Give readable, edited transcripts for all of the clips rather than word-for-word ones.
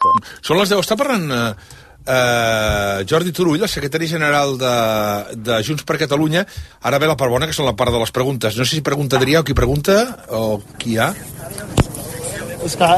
Són les 10. Està parlant Jordi Turull, el secretari general de Junts per Catalunya. Ara ve la part bona, que són la part de les preguntes. No sé si pregunta Adrià o qui pregunta, o qui hi ha. És que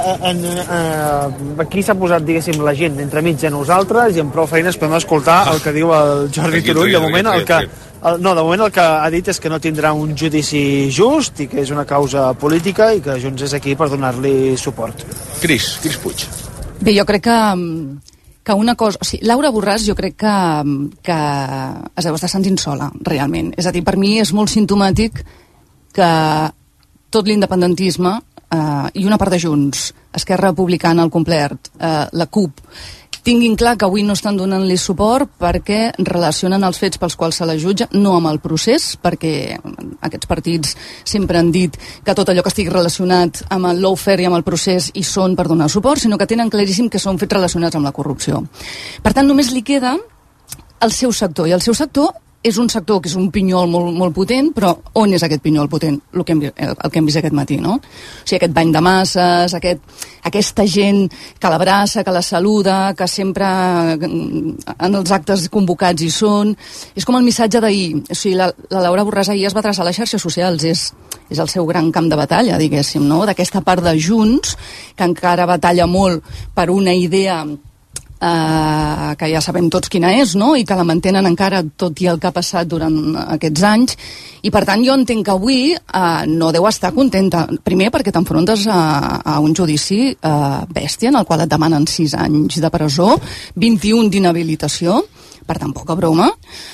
aquí s'ha posat, diguéssim, la gent entremig de nosaltres i amb prou feines podem escoltar el que diu el Jordi Turull. De moment el que ha dit és que no tindrà un judici just i que és una causa política i que Junts és aquí per donar-li suport. Cris Puig. Bé, jo crec que una cosa... O sigui, Laura Borràs jo crec que es deu estar sentint sola, realment. És a dir, per mi és molt simptomàtic que tot l'independentisme i una part de Junts, Esquerra Republicana al complet, la CUP, tinguin clar que avui no estan donant-li suport perquè relacionen els fets pels quals se la jutja, no amb el procés, perquè aquests partits sempre han dit que tot allò que estigui relacionat amb el lawfare i amb el procés hi són per donar suport, sinó que tenen claríssim que són fets relacionats amb la corrupció. Per tant, només li queda el seu sector, i el seu sector és un sector que és un pinyol molt potent, però on és aquest pinyol potent? El que hem vist aquest matí, no? O sigui, aquest bany de masses, aquesta gent que l'abraça, que la saluda, que sempre en els actes convocats hi són. És com el missatge d'ahir. O sigui, la Laura Borràs ahir es va traçar a les xarxes socials. És el seu gran camp de batalla, diguéssim, no? D'aquesta part de Junts, que encara batalla molt per una idea que ja sabem tots quina és, no? I que la mantenen encara tot i el que ha passat durant aquests anys, i per tant jo entenc que avui no deu estar contenta, primer perquè t'enfrontes a un judici bèstia en el qual et demanen 6 anys de presó, 21 d'inhabilitació, per tant poca broma,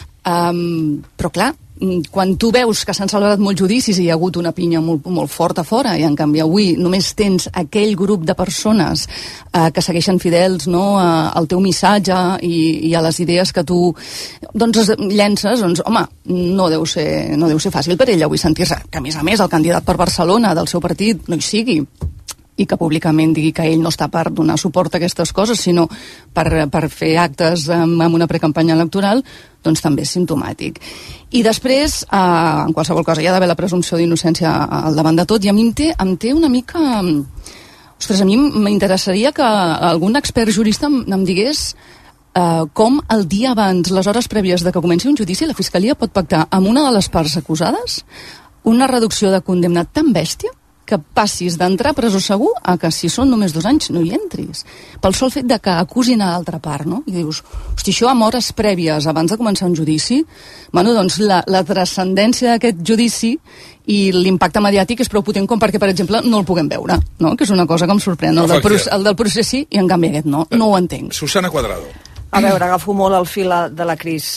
però clar, quan tu veus que s'han celebrat molts judicis i hi ha hagut una pinya molt forta fora, i en canvi avui només tens aquell grup de persones que segueixen fidels, no, al teu missatge i a les idees que tu doncs llences, doncs home, no deu ser fàcil per ell avui sentir-se que a més el candidat per Barcelona del seu partit no hi sigui i que públicament digui que ell no està per donar suport a aquestes coses, sinó per fer actes amb una precampanya electoral, doncs també és simptomàtic. I després, en qualsevol cosa, hi ha d'haver la presumpció d'innocència al davant de tot, i a mi em té una mica... Ostres, a mi m'interessaria que algun expert jurista em digués com el dia abans, les hores prèvies de que comenci un judici, la Fiscalia pot pactar amb una de les parts acusades una reducció de condemna tan bèstia que passis d'entrar a presó segur a que si són només 2 anys no hi entris. Pel sol fet de que acusin a l'altra part, no? I dius, hosti, això amb hores prèvies abans de començar un judici, bueno, doncs la transcendència d'aquest judici i l'impacte mediàtic és prou potent com perquè, per exemple, no el puguem veure, no? Que és una cosa que em sorprèn. El del procés sí, i en canvi aquest no ho entenc. Susana Cuadrado. A veure, agafo molt el fil de la Cris.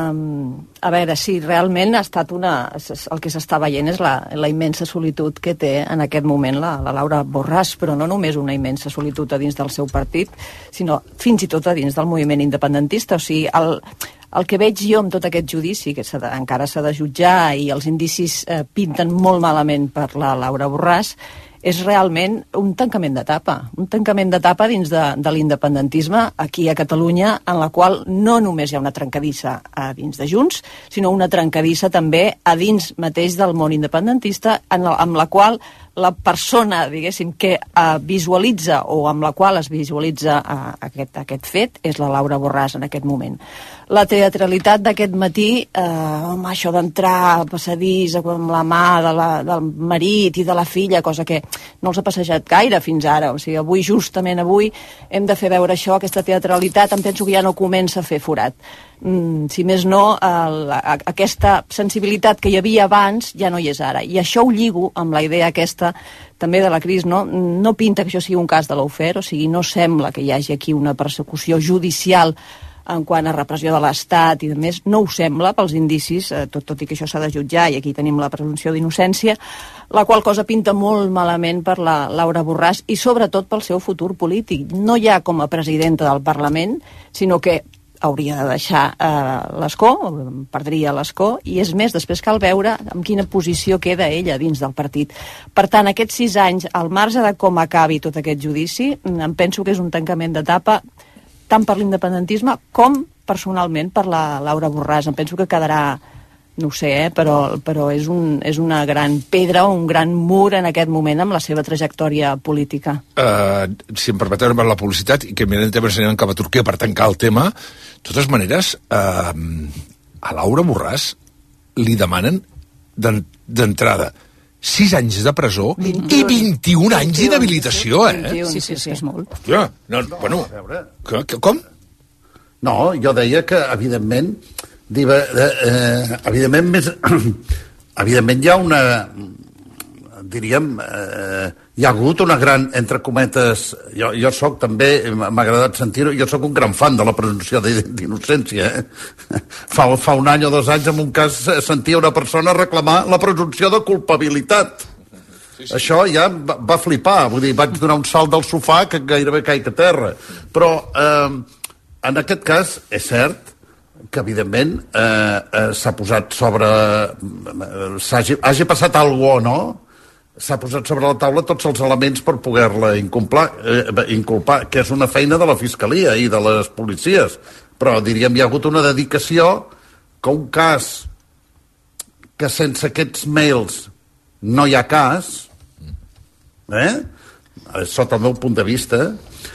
A veure, sí, realment ha estat el que s'està veient és la immensa solitud que té en aquest moment la Laura Borràs, però no només una immensa solitud a dins del seu partit, sinó fins i tot a dins del moviment independentista. O sigui, el que veig jo amb tot aquest judici, que encara s'ha de jutjar i els indicis pinten molt malament per la Laura Borràs, és realment un tancament d'etapa dins de l'independentisme aquí a Catalunya, en la qual no només hi ha una trencadissa a dins de Junts, sinó una trencadissa també a dins mateix del món independentista, amb la qual la persona, diguéssim, que visualitza o amb la qual es visualitza aquest fet és la Laura Borràs en aquest moment. La teatralitat d'aquest matí, això d'entrar al passadís amb la mà del marit i de la filla, cosa que no els ha passejat gaire fins ara. O sigui, justament avui, hem de fer veure això, aquesta teatralitat, em penso que ja no comença a fer forat. Si més no, aquesta sensibilitat que hi havia abans ja no hi és ara. I això ho lligo amb la idea aquesta també de la Cris, no pinta que això sigui un cas de lawfare, o sigui, no sembla que hi hagi aquí una persecució judicial en quant a repressió de l'Estat i demés, no ho sembla pels indicis, tot i que això s'ha de jutjar i aquí tenim la presumpció d'innocència, la qual cosa pinta molt malament per la Laura Borràs i sobretot pel seu futur polític. No ja com a presidenta del Parlament, sinó que hauria de deixar l'escó, perdria l'escó, i és més, després cal veure en quina posició queda ella dins del partit. Per tant, aquests 6 anys, al marge de com acabi tot aquest judici, em penso que és un tancament d'etapa tant per l'independentisme com personalment per la Laura Borràs. Em penso que quedarà no ho sé, però és una gran pedra o un gran mur en aquest moment amb la seva trajectòria política. Si em permeteu la publicitat, i que evidentment ens anirem cap a Turquia per tancar el tema, de totes maneres, a Laura Borràs li demanen d'entrada 6 anys de presó 21. I 21 anys d'inhabilitació, 21, sí, és molt. Hòstia, bueno, com? No, jo deia que, evidentment, evidentment hi ha una, diríem, hi ha hagut una gran, entre cometes, jo soc també, m'ha agradat sentir-ho, jo soc un gran fan de la presumpció d'innocència. Fa un any o 2 anys, en un cas, sentia una persona reclamar la presumpció de culpabilitat. Sí. Això ja va flipar, vull dir, vaig donar un salt del sofà que gairebé caic a terra. Però, en aquest cas, és cert que, evidentment, s'ha posat sobre... hagi passat alguna cosa o no, s'ha posat sobre la taula tots els elements per poder-la inculpar, que és una feina de la Fiscalia i de les policies. Però, diríem, hi ha hagut una dedicació que un cas que sense aquests mails no hi ha cas, sota el meu punt de vista...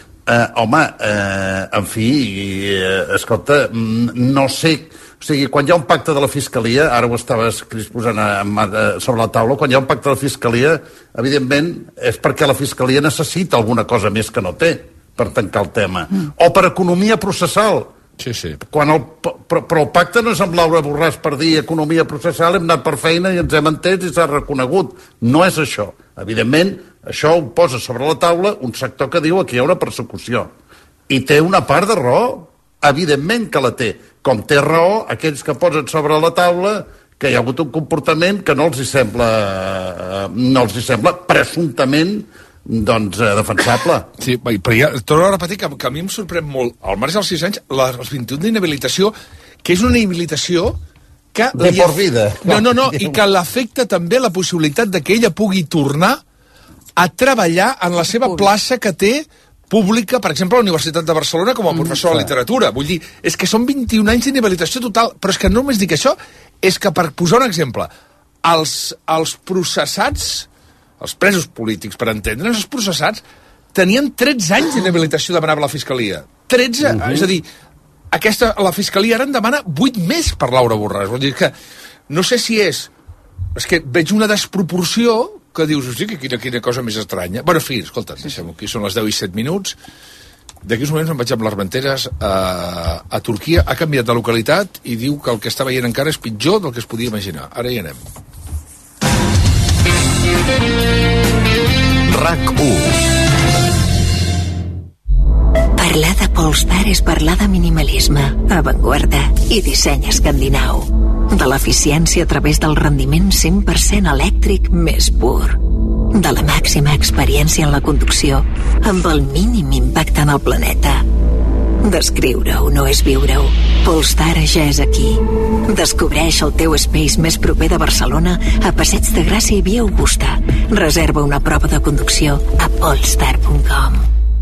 en fi, escolta, no sé, o sigui, quan hi ha un pacte de la Fiscalia, ara ho estaves posant sobre la taula, quan hi ha un pacte de la Fiscalia, evidentment és perquè la Fiscalia necessita alguna cosa més que no té per tancar el tema, o per economia processal. Sí. Però el pacte no és amb Laura Borràs per dir economia processal, hem anat per feina i ens hem entès i s'ha reconegut. No és això. Evidentment, això ho posa sobre la taula un sector que diu que hi ha una persecució. I té una part de raó, evidentment que la té. Com té raó aquells que posen sobre la taula que hi ha hagut un comportament que no els hi sembla presumptament defensable. Sí, però ja torno a repetir que a mi em sorprèn molt, al marge dels 6 anys, els 21 d'inhabilitació, que és una inhabilitació que... De por vida. No, i que l'afecta també la possibilitat de que ella pugui tornar a treballar en la seva plaça que té pública, per exemple, a la Universitat de Barcelona com a professor de literatura. Vull dir, és que són 21 anys d'inhabilitació total, però és que no només dic això, és que, per posar un exemple, els processats, els presos polítics, per entendre'ns, els processats, tenien 13 anys d'inhabilitació demanava la Fiscalia. 13, és a dir, la Fiscalia ara en demana 8 més per Laura Borràs. Vull dir que, no sé si és que veig una desproporció que dius, hosti, quina cosa més estranya. Bueno, en fi, escolta, deixem-ho aquí, són les 10 i 7 minuts. D'aquí uns moments em vaig amb les Venteres a Turquia. Ha canviat de localitat i diu que el que està veient encara és pitjor del que es podia imaginar. Ara hi anem. RAC1. Parlar de Polestar és parlar de minimalisme, avantguarda i disseny escandinau. De l'eficiència a través del rendiment 100% elèctric més pur. De la màxima experiència en la conducció amb el mínim impacte en el planeta. Descriure-ho no és viure-ho. Polestar ja és aquí. Descobreix el teu Space més proper de Barcelona a Passeig de Gràcia i Via Augusta. Reserva una prova de conducció a polestar.com.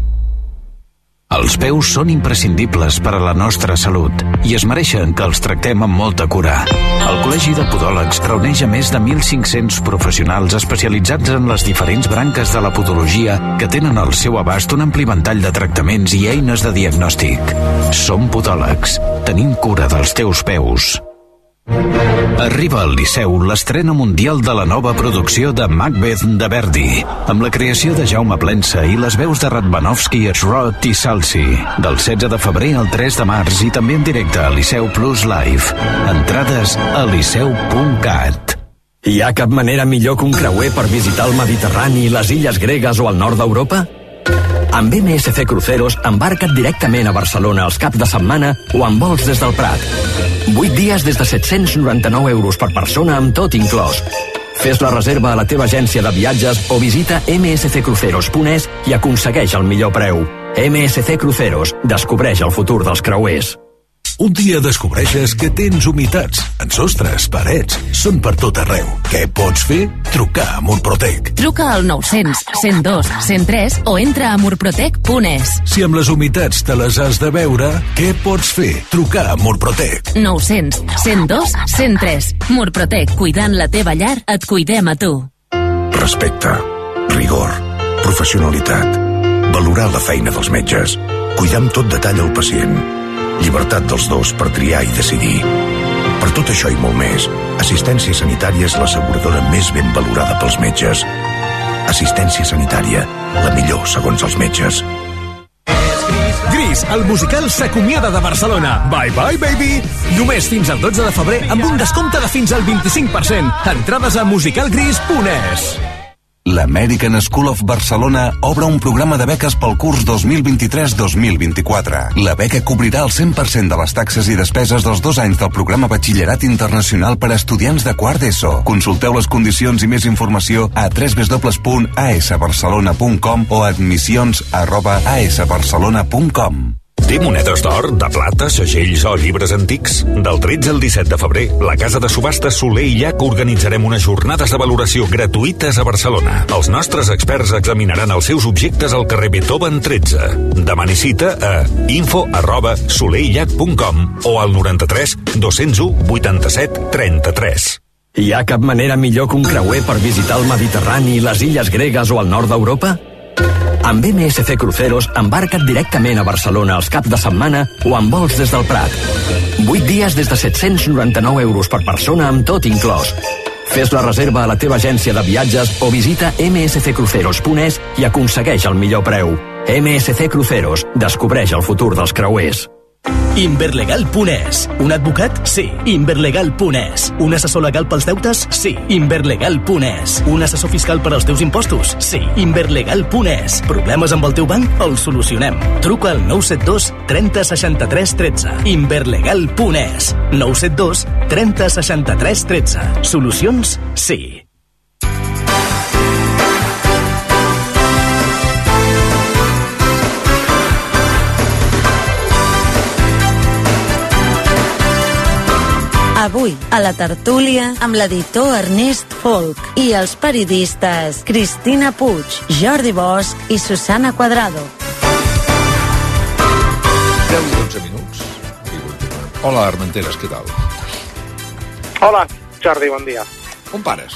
Els peus són imprescindibles per a la nostra salut i es mereixen que els tractem amb molta cura. El Col·legi de Podòlegs reuneix a més de 1.500 professionals especialitzats en les diferents branques de la podologia que tenen al seu abast un ampli ventall de tractaments i eines de diagnòstic. Som podòlegs. Tenim cura dels teus peus. Arriba al Liceu l'estrena mundial de la nova producció de Macbeth de Verdi, amb la creació de Jaume Plensa i les veus de Radvanovsky, Schroth i Salsi, del 16 de febrer al 3 de març i també en directe a Liceu Plus Live. Entrades a liceu.cat. Hi ha cap manera millor que un creuer per visitar el Mediterrani, les illes gregues o el nord d'Europa? Amb MSC Cruceros embarca't directament a Barcelona els caps de setmana o amb vols des del Prat. 8 dies des de 799 euros per persona amb tot inclòs. Fes la reserva a la teva agència de viatges o visita msccruceros.es i aconsegueix el millor preu. MSC Cruceros. Descobreix el futur dels creuers. Un dia descobreixes que tens humitats en sostres, parets, són per tot arreu. Què pots fer? Trucar a Murprotec. Truca al 900 102 103 o entra a murprotec.es. Si amb les humitats te les has de veure, què pots fer? Trucar a Murprotec. 900 102 103. Murprotec, cuidant la teva llar, et cuidem a tu. Respecte, rigor, professionalitat, valorar la feina dels metges, cuidar amb tot detall el pacient, llibertat dels dos per triar i decidir. Per tot això i molt més, Assistència Sanitària és l'asseguradora més ben valorada pels metges. Assistència Sanitària, la millor segons els metges. Gris, el musical s'acomiada de Barcelona. Bye bye, baby! Només fins al 12 de febrer amb un descompte de fins al 25%. Entrades a musicalgris.es. L'American School of Barcelona obre un programa de beques pel curs 2023-2024. La beca cobrirà el 100% de les taxes i despeses dels 2 anys del programa Batxillerat Internacional per a estudiants de quart d'ESO. Consulteu les condicions i més informació a www.asbarcelona.com o admissions@asbarcelona.com. Té monedes d'or, de plata, segells o llibres antics? Del 13 al 17 de febrer, la Casa de Subhastes Soler i Llach organitzarem unes jornades de valoració gratuïtes a Barcelona. Els nostres experts examinaran els seus objectes al carrer Beethoven 13. Demani cita a info@solerilllach.com o al 93 201 87 33. Hi ha cap manera millor que un creuer per visitar el Mediterrani, les illes gregues o el nord d'Europa? Amb MSC Cruceros embarca't directament a Barcelona els caps de setmana o amb vols des del Prat. 8 dies des de 799 euros per persona amb tot inclòs. Fes la reserva a la teva agència de viatges o visita msccruceros.es i aconsegueix el millor preu. MSC Cruceros. Descobreix el futur dels creuers. Inverlegal.es. Un advocat? Sí. Inverlegal.es. Un assessor legal pels deutes? Sí. Inverlegal.es. Un assessor fiscal per als teus impostos? Sí. Inverlegal.es. Problemes amb el teu banc? Els solucionem. Truca al 972 30 63 13. Inverlegal.es. 972 30 63 13. Solucions? Sí. Avui, a la tertúlia, amb l'editor Ernest Folk i els periodistes Cristina Puig, Jordi Bosch i Susana Cuadrado. 10 i 12 minuts. Hola, Armenteres, què tal? Hola, Jordi, bon dia. On pares?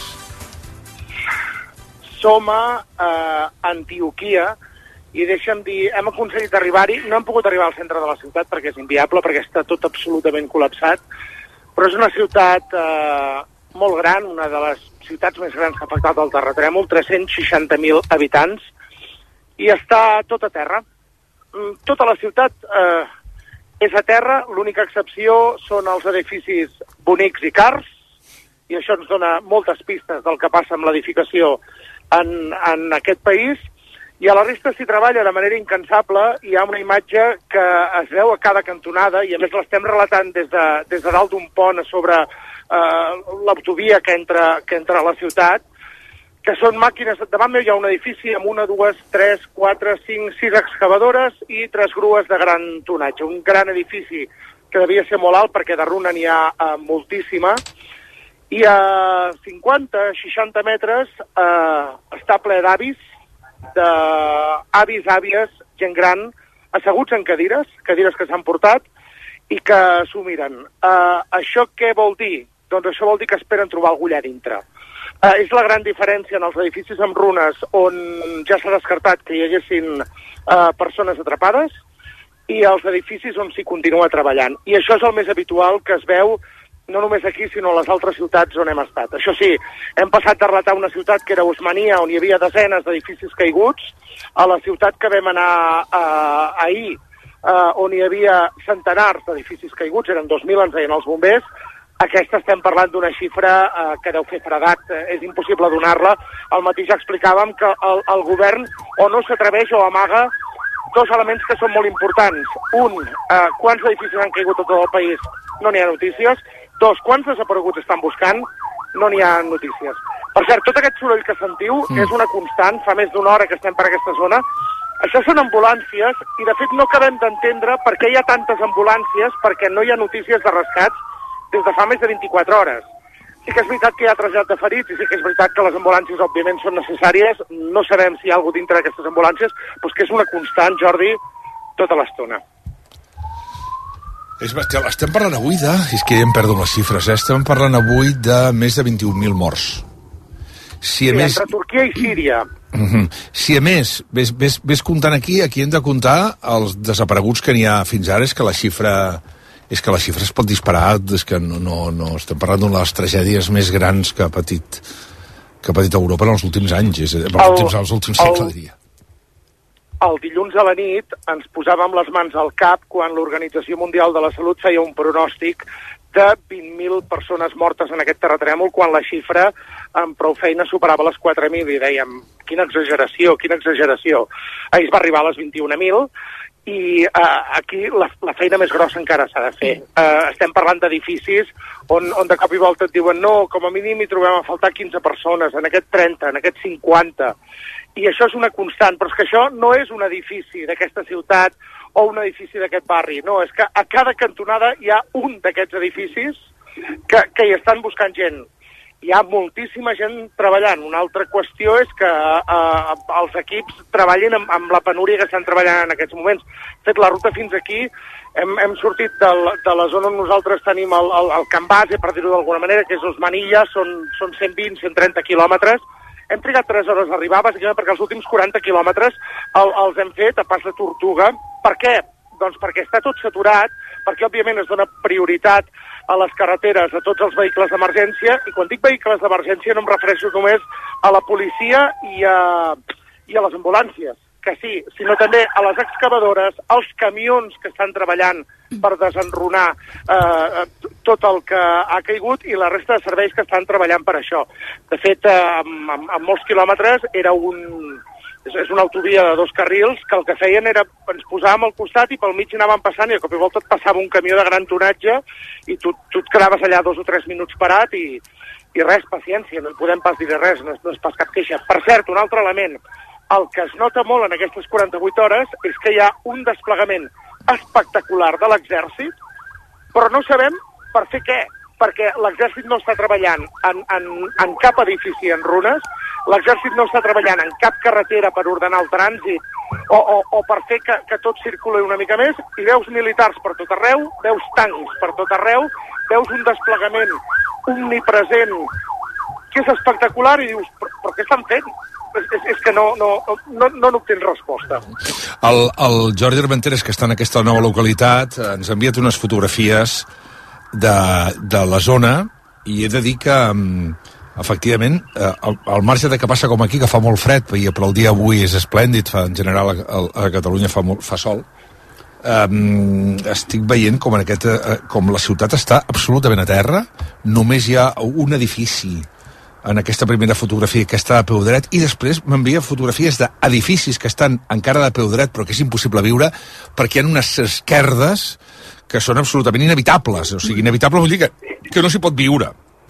Som a Antioquia i deixa'm dir, hem aconseguit arribar-hi, no hem pogut arribar al centre de la ciutat perquè és inviable, perquè està tot absolutament col·lapsat, però és una ciutat molt gran, una de les ciutats més grans que ha afectat el terratrèmol, 360.000 habitants, i està tot a terra. Tota la ciutat és a terra, l'única excepció són els edificis bonics i cars, i això ens dona moltes pistes del que passa amb l'edificació en aquest país, i a la resta s'hi treballa de manera incansable. Hi ha una imatge que es veu a cada cantonada, i a més l'estem relatant des de dalt d'un pont sobre l'autovia que entra a la ciutat, que són màquines. Davant meu hi ha un edifici amb 1, 2, 3, 4, 5, 6 excavadores i 3 grues de gran tonatge. Un gran edifici que devia ser molt alt perquè de runa n'hi ha moltíssima. I a 50-60 metres està ple d'avis, d'avis, àvies, gent gran, asseguts en cadires que s'han portat i que s'ho miren. Això què vol dir? Doncs això vol dir que esperen trobar algú allà dintre. És la gran diferència en els edificis amb runes on ja s'ha descartat que hi haguessin persones atrapades i els edificis on s'hi continua treballant. I això és el més habitual que es veu no només aquí, sinó a les altres ciutats on hem estat. Això sí, hem passat de relatar una ciutat que era Osmania, on hi havia desenes d'edificis caiguts, a la ciutat que vam anar ahir, on hi havia centenars d'edificis caiguts, eren 2.000, ens deien els bombers. Aquesta estem parlant d'una xifra que deu fer fredat, és impossible donar-la. Al matí ja explicàvem que el govern o no s'atreveix o amaga dos elements que són molt importants. Un, quants edificis han caigut a tot el país? No n'hi ha notícies. Dos, quants desapareguts estan buscant? No n'hi ha notícies. Per cert, tot aquest soroll que sentiu és una constant, fa més d'una hora que estem per aquesta zona. Això són ambulàncies i, de fet, no acabem d'entendre per què hi ha tantes ambulàncies, perquè no hi ha notícies de rescats des de fa més de 24 hores. Sí que és veritat que hi ha trasllat de ferits i sí que és veritat que les ambulàncies, òbviament, són necessàries. No sabem si hi ha algú dintre d'aquestes ambulàncies, però és que és una constant, Jordi, tota l'estona. Estem parlant avui de... És que ja em perdo les xifres, Estem parlant avui de més de 21.000 morts. Si a més... Entre Turquia i Síria. Si a més, ves comptant aquí hem de comptar els desapareguts que n'hi ha fins ara, és que la xifra es pot disparar, és que no estem parlant d'una de les tragèdies més grans que ha patit Europa en els últims anys, els últims segles, diria. El dilluns a la nit ens posàvem les mans al cap quan l'Organització Mundial de la Salut feia un pronòstic de 20.000 persones mortes en aquest terratrèmol, quan la xifra amb prou feina superava les 4.000, i dèiem, quina exageració. Ahir es va arribar a les 21.000, i aquí la feina més grossa encara s'ha de fer. Estem parlant d'edificis on de cop i volta et diuen no, com a mínim hi trobem a faltar 15 persones, en aquest 30, en aquest 50, i això és una constant, però és que això no és un edifici d'aquesta ciutat o un edifici d'aquest barri, no, és que a cada cantonada hi ha un d'aquests edificis que hi estan buscant gent. Hi ha moltíssima gent treballant. Una altra qüestió és que els equips treballin amb la penúria que estan treballant en aquests moments. De fet, la ruta fins aquí, hem sortit de la zona on nosaltres tenim el camp base, per dir-ho d'alguna manera, que és Osmanilla, són 120-130 quilòmetres. Hem trigat 3 hores a arribar, bàsicament perquè els últims 40 quilòmetres els hem fet a pas de tortuga. Per què? Doncs perquè està tot saturat, perquè òbviament es dona prioritat a les carreteres, a tots els vehicles d'emergència, i quan dic vehicles d'emergència no em refereixo només a la policia i a les ambulàncies, que sí, sinó també a les excavadores, als camions que estan treballant per desenrunar tot el que ha caigut i la resta de serveis que estan treballant per això. De fet, amb molts quilòmetres és una autovia de 2 carrils que el que feien era, ens posàvem al costat i pel mig anàvem passant i a cop i volta et passava un camió de gran tonatge i tu et quedaves allà 2 o 3 minuts parat i res, paciència, no hi podem pas dir res, no és pas cap queixa. Per cert, un altre element, el que es nota molt en aquestes 48 hores és que hi ha un desplegament espectacular de l'exèrcit, però no sabem per fer què, perquè l'exèrcit no està treballant en cap edifici en runes, l'exèrcit no està treballant en cap carretera per ordenar el trànsit o per fer que tot circuli una mica més, i veus militars per tot arreu, veus tancs per tot arreu, veus un desplegament omnipresent que és espectacular i dius, però què estan fent? És que no n'obtens resposta. El Jordi Armenteres, que està en aquesta nova localitat, ens ha enviat unes fotografies de la zona, i he de dir que efectivament, al marge de que passa com aquí, que fa molt fred, però el dia avui és esplèndid, en general a Catalunya fa sol, estic veient com la ciutat està absolutament a terra, només hi ha un edifici en aquesta primera fotografia que està a peu dret, i després m'envia fotografies d'edificis que estan encara de peu dret però que és impossible viure perquè hi ha unes esquerdes que són absolutament inevitables. O sigui, inevitable vol dir que no s'hi pot viure.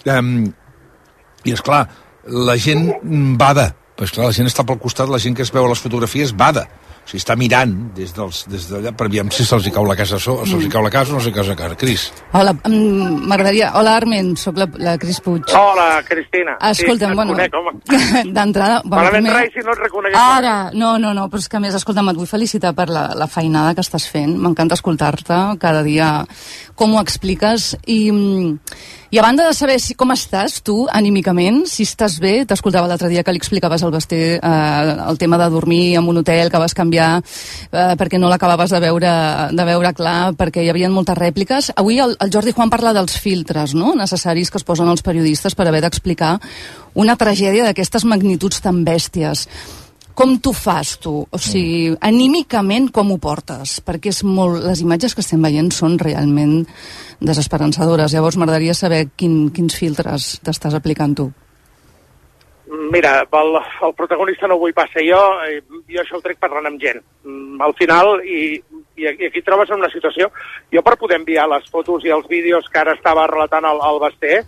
I esclar, la gent bada, la gent està pel costat, la gent que es veu a les fotografies bada. O sigui, està mirant des d'allà per veure si se'ls cau la casa o no se'ls cau la casa. Cris. Hola, m'agradaria... Hola, Armen, soc la Cris Puig. Hola, Cristina. Escolta'm, d'entrada... Malament rai si no et reconegués. Ara, no, però és que a més, escolta'm, et vull felicitar per la feinada que estàs fent. M'encanta escoltar-te cada dia com ho expliques i a banda de saber com estàs tu anímicament, si estàs bé, t'escoltava l'altre dia que li explicaves al Basté el tema de dormir en un hotel que vas canviar perquè no l'acabaves de veure clar, perquè hi havia moltes rèpliques. Avui el Jordi Juan parla dels filtres, no?, necessaris que es posen els periodistes per haver d'explicar una tragèdia d'aquestes magnituds tan bèsties. Com t'ho fas, tu? O sigui, anímicament com ho portes? Perquè les imatges que estem veient són realment desesperançadores. Llavors m'agradaria saber quins filtres t'estàs aplicant tu. Mira, el protagonista no ho vull pas ser jo això el trec parlant amb gent. Al final, i aquí trobes en una situació, jo per poder enviar les fotos i els vídeos que ara estava relatant el Basté,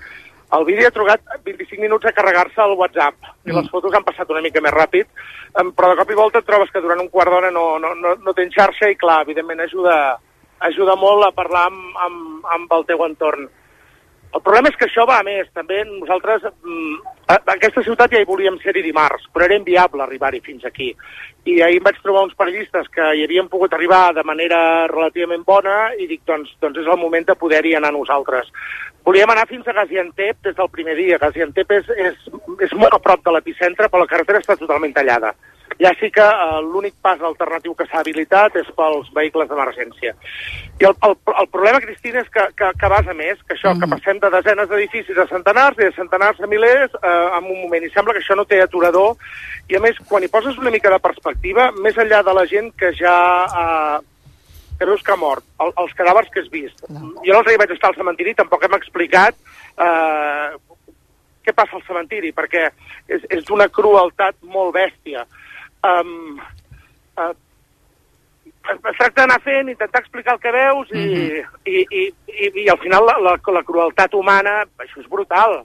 El vídeo ha trucat 25 minuts a carregar-se al WhatsApp i les fotos han passat una mica més ràpid, però de cop i volta et trobes que durant un quart d'hora no tens xarxa i, clar, evidentment ajuda molt a parlar amb el teu entorn. El problema és que això va a més. També nosaltres, a aquesta ciutat ja hi volíem ser-hi dimarts, però era inviable arribar-hi fins aquí. I ahir em vaig trobar uns periodistes que hi havien pogut arribar de manera relativament bona i dic, doncs és el moment de poder-hi anar nosaltres. Volíem anar fins a Gaziantep des del primer dia. Gaziantep és molt a prop de l'epicentre, però la carretera està totalment tallada. Ja sí que l'únic pas alternatiu que s'ha habilitat és pels vehicles d'emergència. I el problema, Cristina, és que vas a més, que això, que passem de desenes d'edificis a centenars i de centenars a milers en un moment. I sembla que això no té aturador. I a més, quan hi poses una mica de perspectiva, més enllà de la gent que ja... que veus que ha mort, els cadàvers que has vist. Jo l'altre dia vaig estar al cementiri i tampoc hem explicat què passa al cementiri, perquè és d'una crueltat molt bèstia. Es tracta d'anar fent, intentar explicar el que veus i al final la crueltat humana, això és brutal.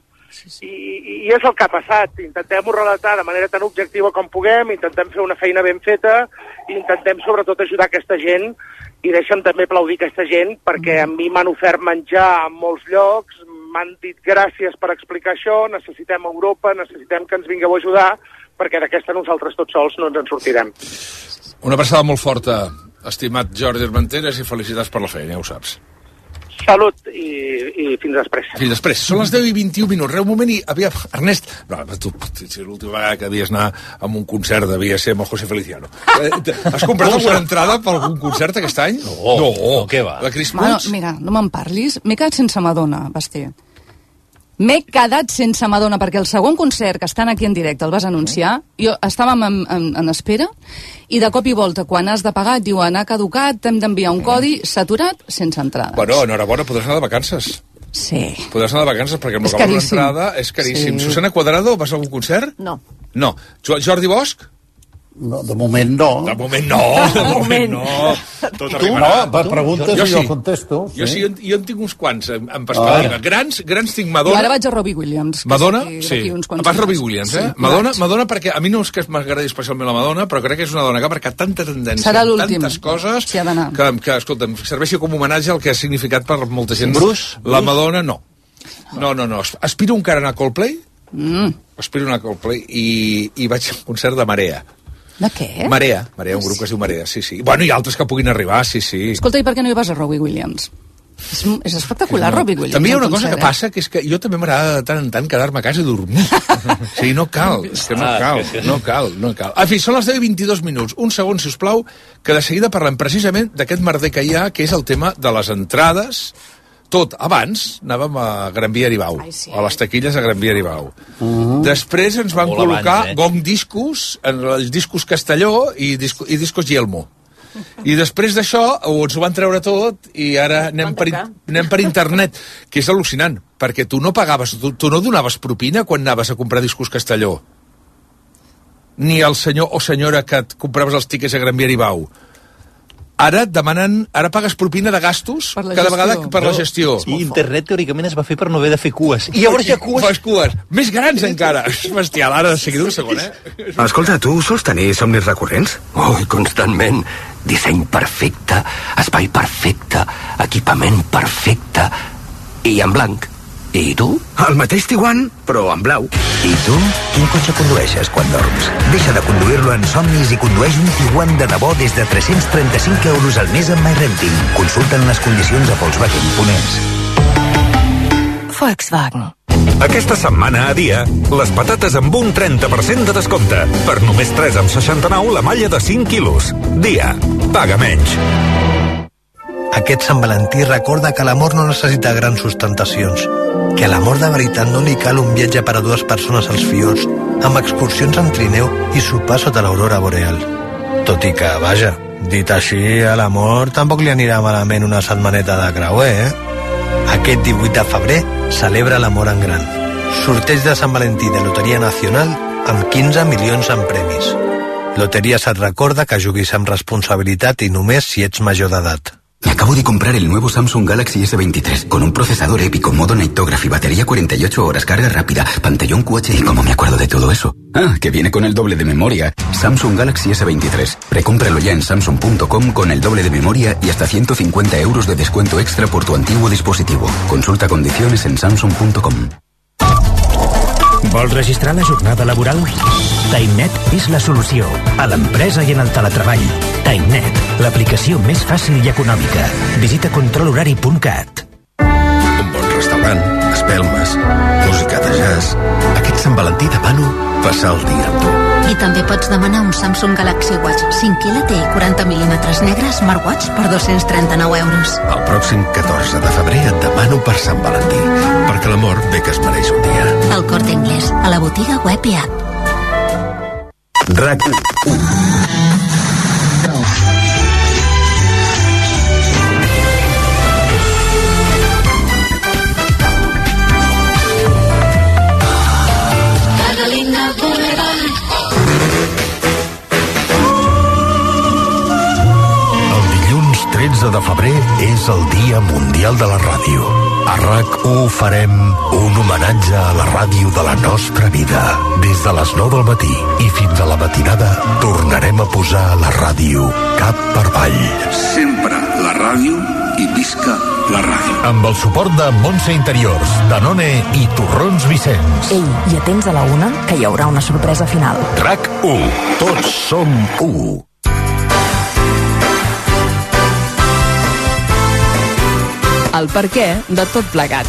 I és el que ha passat. Intentem-ho relatar de manera tan objectiva com puguem, intentem fer una feina ben feta i intentem sobretot ajudar aquesta gent i deixa'm també aplaudir aquesta gent perquè a mi m'han ofert menjar en molts llocs, m'han dit gràcies per explicar això, necessitem Europa, necessitem que ens vingueu a ajudar perquè d'aquesta nosaltres tots sols no ens en sortirem. Una abraçada molt forta, estimat Jordi Armenteres, i felicitats per la feina, ja ho saps. Salut i fins després. Fins després. Són les 10:21. Un moment i havia... Ernest, no, tu, l'última vegada que havies anar a un concert devia ser amb el José Feliciano. Has comprat alguna entrada per algun concert aquest any? No, què va? La Cris Puig? Mira, no me'n parlis. M'he quedat sense Madonna, Basté. M'he quedat sense Madonna, perquè el segon concert que estan aquí en directe el vas anunciar, jo estàvem en espera, i de cop i volta, quan has de pagar, et diuen, ha caducat, hem d'enviar un codi, s'ha aturat, sense entrades. Bueno, enhorabona, podràs anar de vacances. Sí. Podràs anar de vacances, perquè amb una entrada és caríssim. Sí. Susana Cuadrado, vas a algun concert? No. No. Jordi Bosch? No, de moment no. De moment no. Tot arribarà. No, preguntes i jo contesto. Jo sí, jo en tinc uns quants en perspectiva. Grans tinc Madonna. Jo ara vaig a Robbie Williams. Madonna? Sí. Vas Robbie Williams, eh? Madonna perquè a mi no és que m'agradi especialment la Madonna, però crec que és una dona que ha marcat tanta tendència, tantes coses, que, escolta'm, serveixi com homenatge al que ha significat per molta gent. La Madonna, no. No. Aspiro encara a anar a Coldplay. Aspiro a anar a Coldplay i vaig a un concert de Marea. De què? Marea, un grup que es diu Marea, sí. Bueno, i altres que puguin arribar, sí. Escolta, i per què no hi vas a Robbie Williams? És espectacular, Robbie Williams. També hi ha una cosa que passa, que és que jo també m'agrada de tant en tant quedar-me a casa i dormir. Sí, no cal, és que no cal. En fi, són les 10:22. Un segon, si us plau, que de seguida parlem precisament d'aquest merder que hi ha, que és el tema de les entrades. Tot, abans anàvem a Gran Via Aribau, a les taquilles a Gran Via Aribau. Després ens van col·locar Gong Discos, els discos Castelló i discos Yelmo. I després d'això ens ho van treure tot i ara anem per internet, que és al·lucinant, perquè tu no pagaves, tu no donaves propina quan anaves a comprar discos Castelló. Ni el senyor o senyora que et compraves els tiquets a Gran Via Aribau. Ara pagues propina de gastos cada vegada per la gestió. I internet teòricament es va fer per no haver de fer cues. I llavors hi ha cues. Fas cues. Més grans encara. És bestial. Ara, de seguida un segon, Escolta, tu sols tenir somnis recurrents? Constantment. Disseny perfecte, espai perfecte, equipament perfecte i en blanc. I tu? El mateix Tiguan, però en blau. I tu? Quin cotxe condueixes quan dorms? Deixa de conduir-lo en somnis i condueix un Tiguan de debò des de 335 € al mes amb MyRenting. Consulta'n les condicions a Volkswagen.es. Volkswagen. Aquesta setmana a Dia, les patates amb un 30% de descompte. Per només 3,69 la malla de 5 quilos. Dia. Paga menys. Aquest Sant Valentí recorda que l'amor no necessita grans ostentacions, que a l'amor de veritat no li cal un viatge per a dues persones als fiords, amb excursions en trineu i sopar sota l'aurora boreal. Tot i que, vaja, dit així, a l'amor tampoc li anirà malament una setmaneta de creuer, Aquest 18 de febrer celebra l'amor en gran. Sorteig de Sant Valentí de Loteria Nacional amb 15 milions en premis. Loteries et recorda que juguis amb responsabilitat i només si ets major d'edat. Me acabo de comprar el nuevo Samsung Galaxy S23 con un procesador épico, modo Nightography, batería 48 horas, carga rápida, pantallón QHD. ¿Cómo me acuerdo de todo eso? Ah, que viene con el doble de memoria. Samsung Galaxy S23. Precómpralo ya en samsung.com con el doble de memoria y hasta 150 euros de descuento extra por tu antiguo dispositivo. Consulta condiciones en samsung.com. Vols registrar la jornada laboral? TimeNet és la solució. A l'empresa i en el teletreball. TimeNet, l'aplicació més fàcil i econòmica. Visita controlhorari.cat. Un bon restaurant, espelmes, música de jazz... Aquest Sant Valentí demano passar el dia amb tu. I també pots demanar un Samsung Galaxy Watch 5 LTE i 40 mm negre Smartwatch per 239 euros. El pròxim 14 de febrer et demano per Sant Valentí, perquè l'amor bé que es mereix un dia. El Corte Inglés, a la botiga web i app. RAC 1. El dilluns 13 de febrer és el Dia Mundial de la Ràdio. A RAC1 farem un homenatge a la ràdio de la nostra vida. Des de les 9 del matí i fins a la matinada tornarem a posar la ràdio cap per avall. Sempre la ràdio i visca la ràdio. Amb el suport de Montse Interiors, Danone i Torrons Vicenç. Ei, i atents a la 1, que hi haurà una sorpresa final. RAC1. Tots som 1. El per què de tot plegat.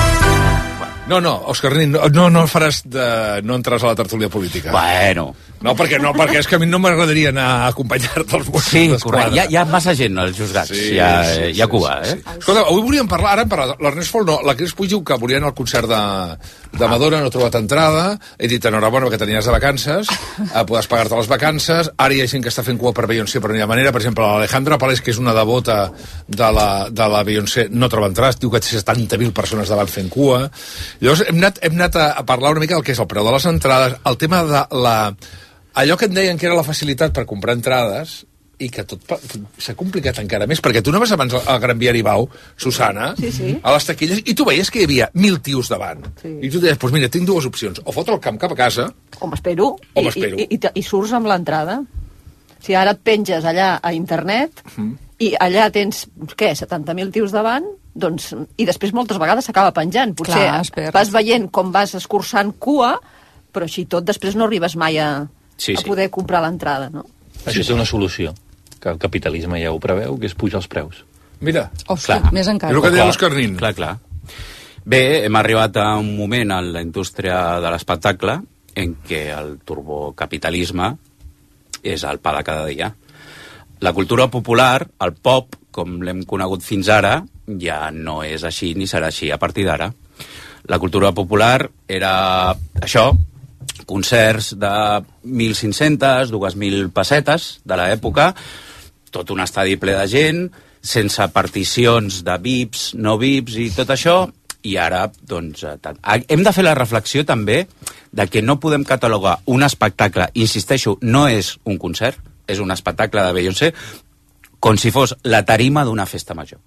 No, Òscar Nin, no faràs no entraràs a la tertúlia política. Bueno. No, perquè és que a mi no m'agradaria anar a acompanyar-te als Mossos d'Esquadra. Sí, correcte. Hi ha massa gent als juzgats. Hi ha Cuba, eh? Escolta, avui volíem parlar, l'Ernest Fol no, la Cris Puig diu que volien al concert de Madonna, no ha trobat entrada, he dit enhorabona perquè tenies de vacances, podràs pagar-te les vacances, ara hi ha gent que està fent cua per Beyoncé, però no hi ha manera, per exemple, l'Alejandra Palés, que és una devota de la Beyoncé, no troba entrades, diu que té 70.000 persones davant fent cua. Llavors hem anat a parlar una mica del que és el preu de les entrades, el tema de allò que et deien que era la facilitat per comprar entrades i que tot s'ha complicat encara més, perquè tu anaves abans al Gran Via Aribau, Susana, a les taquilles, i tu veies que hi havia 1.000 tios davant. I tu deies, doncs mira, tinc dues opcions, o fotre el camp cap a casa... O m'espero, i surts amb l'entrada. Si ara et penges allà a internet, i allà tens, 70.000 tios davant, doncs, i després moltes vegades s'acaba penjant. Potser vas veient com vas escurçant cua, però així tot després no arribes mai a poder comprar l'entrada, no? Això és una solució, que el capitalisme ja ho preveu, que és pujar els preus. Mira. Més encara. És el que deia l'Òscar Nin. Clar. Bé, hem arribat a un moment en la indústria de l'espectacle en què el turbocapitalisme és el pa de cada dia. La cultura popular, el pop, com l'hem conegut fins ara, ja no és així ni serà així a partir d'ara. La cultura popular era això, concerts de 1.500, 2.000 pessetes de l'època, tot un estadi ple de gent, sense particions de VIPs, no VIPs i tot això, i ara, doncs, hem de fer la reflexió també de que no podem catalogar un espectacle, insisteixo, no és un concert, és un espectacle de Beyoncé, com si fos la tarima d'una festa major,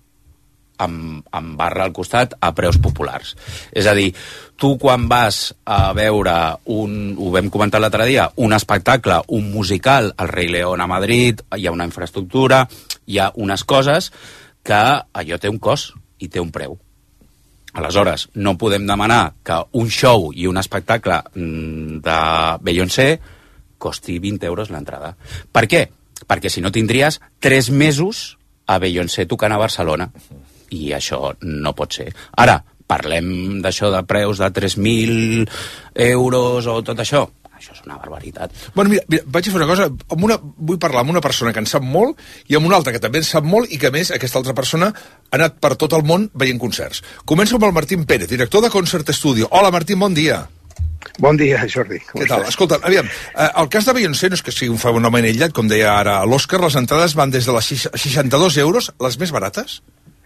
amb barra al costat a preus populars. És a dir, tu quan vas a veure ho vam comentar l'altre dia, un espectacle, un musical, el Rei León a Madrid, hi ha una infraestructura, hi ha unes coses que allò té un cost i té un preu. Aleshores, no podem demanar que un show i un espectacle de Beyoncé costi 20 euros l'entrada. Per què? Perquè si no tindries 3 mesos a Beyoncé tocant a Barcelona. I això no pot ser. Ara, parlem d'això de preus de 3.000 euros o tot això. Això és una barbaritat. Bueno, mira, vaig a fer una cosa. Vull parlar amb una persona que en sap molt i amb una altra que també en sap molt i que, a més, aquesta altra persona ha anat per tot el món veient concerts. Començo amb el Martín Pérez, director de Concert Studio. Hola, Martín, bon dia. Bon dia, Jordi. Què tal? Escolta, aviam, el cas de Beyoncé no és que sigui un fenomen aïllat, com deia ara l'Òscar, les entrades van des de les 62 euros, les més barates,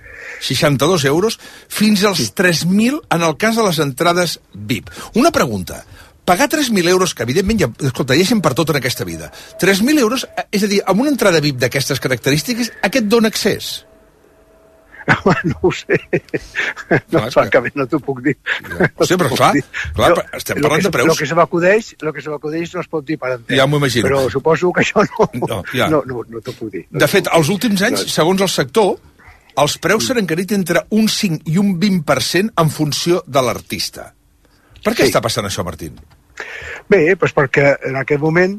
62 euros, fins als 3.000 en el cas de les entrades VIP. Una pregunta, pagar 3.000 euros, que evidentment hi ha gent per tot en aquesta vida, 3.000 euros, és a dir, amb una entrada VIP d'aquestes característiques, a què et dona accés? No ho sé. No, francament, no t'ho puc dir. Sí, però clar, estem parlant de preus. El que se m'acudeix no es pot dir per entendre. Ja m'ho imagino. Però suposo que això no t'ho puc dir. De fet, els últims anys, segons el sector, els preus s'han encarit entre un 5 i un 20% en funció de l'artista. Per què està passant això, Martín? Bé, doncs perquè en aquest moment...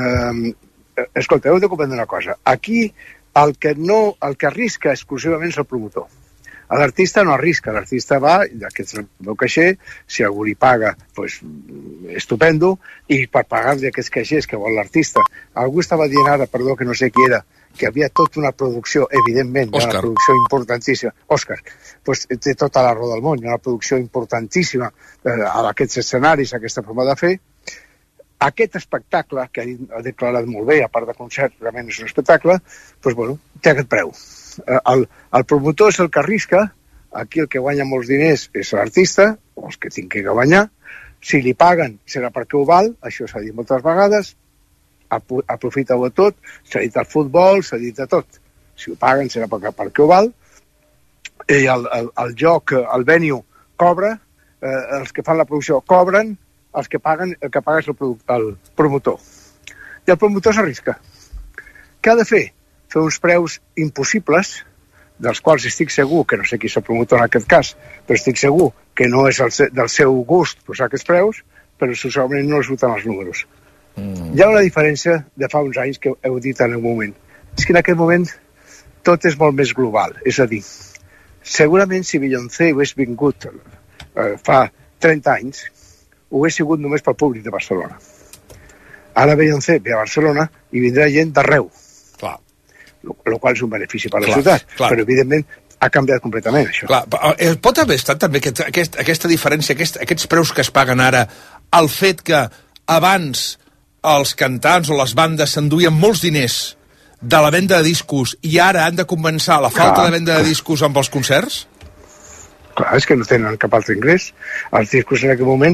Escolta, heu de comprendre una cosa. Aquí el que arrisca exclusivament és el promotor. L'artista no arrisca, l'artista va, d'aquest és el meu caixer, si algú li paga, doncs estupendo, i per pagar-li aquests caixers que vol l'artista. Algú estava dient ara, perdó, que no sé qui era, que havia tota una producció, evidentment, una producció importantíssima. Òscar, doncs té tota la raó del món, una producció importantíssima a aquests escenaris, a aquesta forma de fer. Aquest espectacle, que ha declarat molt bé, a part de concert, realment és un espectacle, doncs, bueno, té aquest preu. El promotor és el que arrisca, aquí el que guanya molts diners és l'artista, o els que tingui que guanyar, si li paguen serà perquè ho val, això s'ha dit moltes vegades, aprofita-ho tot, s'ha dit al futbol, s'ha dit a tot. Si ho paguen serà perquè ho val, i el joc, el venue, cobra, els que fan la producció cobren, el que paga és el promotor. I el promotor s'arrisca. Què ha de fer? Fer uns preus impossibles, dels quals estic segur, que no sé qui és el promotor en aquest cas, però estic segur que no és del seu gust posar aquests preus, però segurament no els voten els números. Hi ha una diferència de fa uns anys que heu dit en un moment. És que en aquest moment tot és molt més global. És a dir, segurament si Beyoncé hagués vingut fa 30 anys, ho hagués sigut només pel públic de Barcelona. Ara Beyoncé ve a Barcelona i vindrà gent d'arreu. Clar. El qual és un benefici per la ciutat. Clar. Però, evidentment, ha canviat completament, això. Clar. Pot haver estat també aquesta diferència, aquests preus que es paguen ara, el fet que abans els cantants o les bandes s'enduien molts diners de la venda de discos i ara han de compensar la falta de venda de discos amb els concerts? Clar, és que no tenen cap altre ingrés. Els discos en aquest moment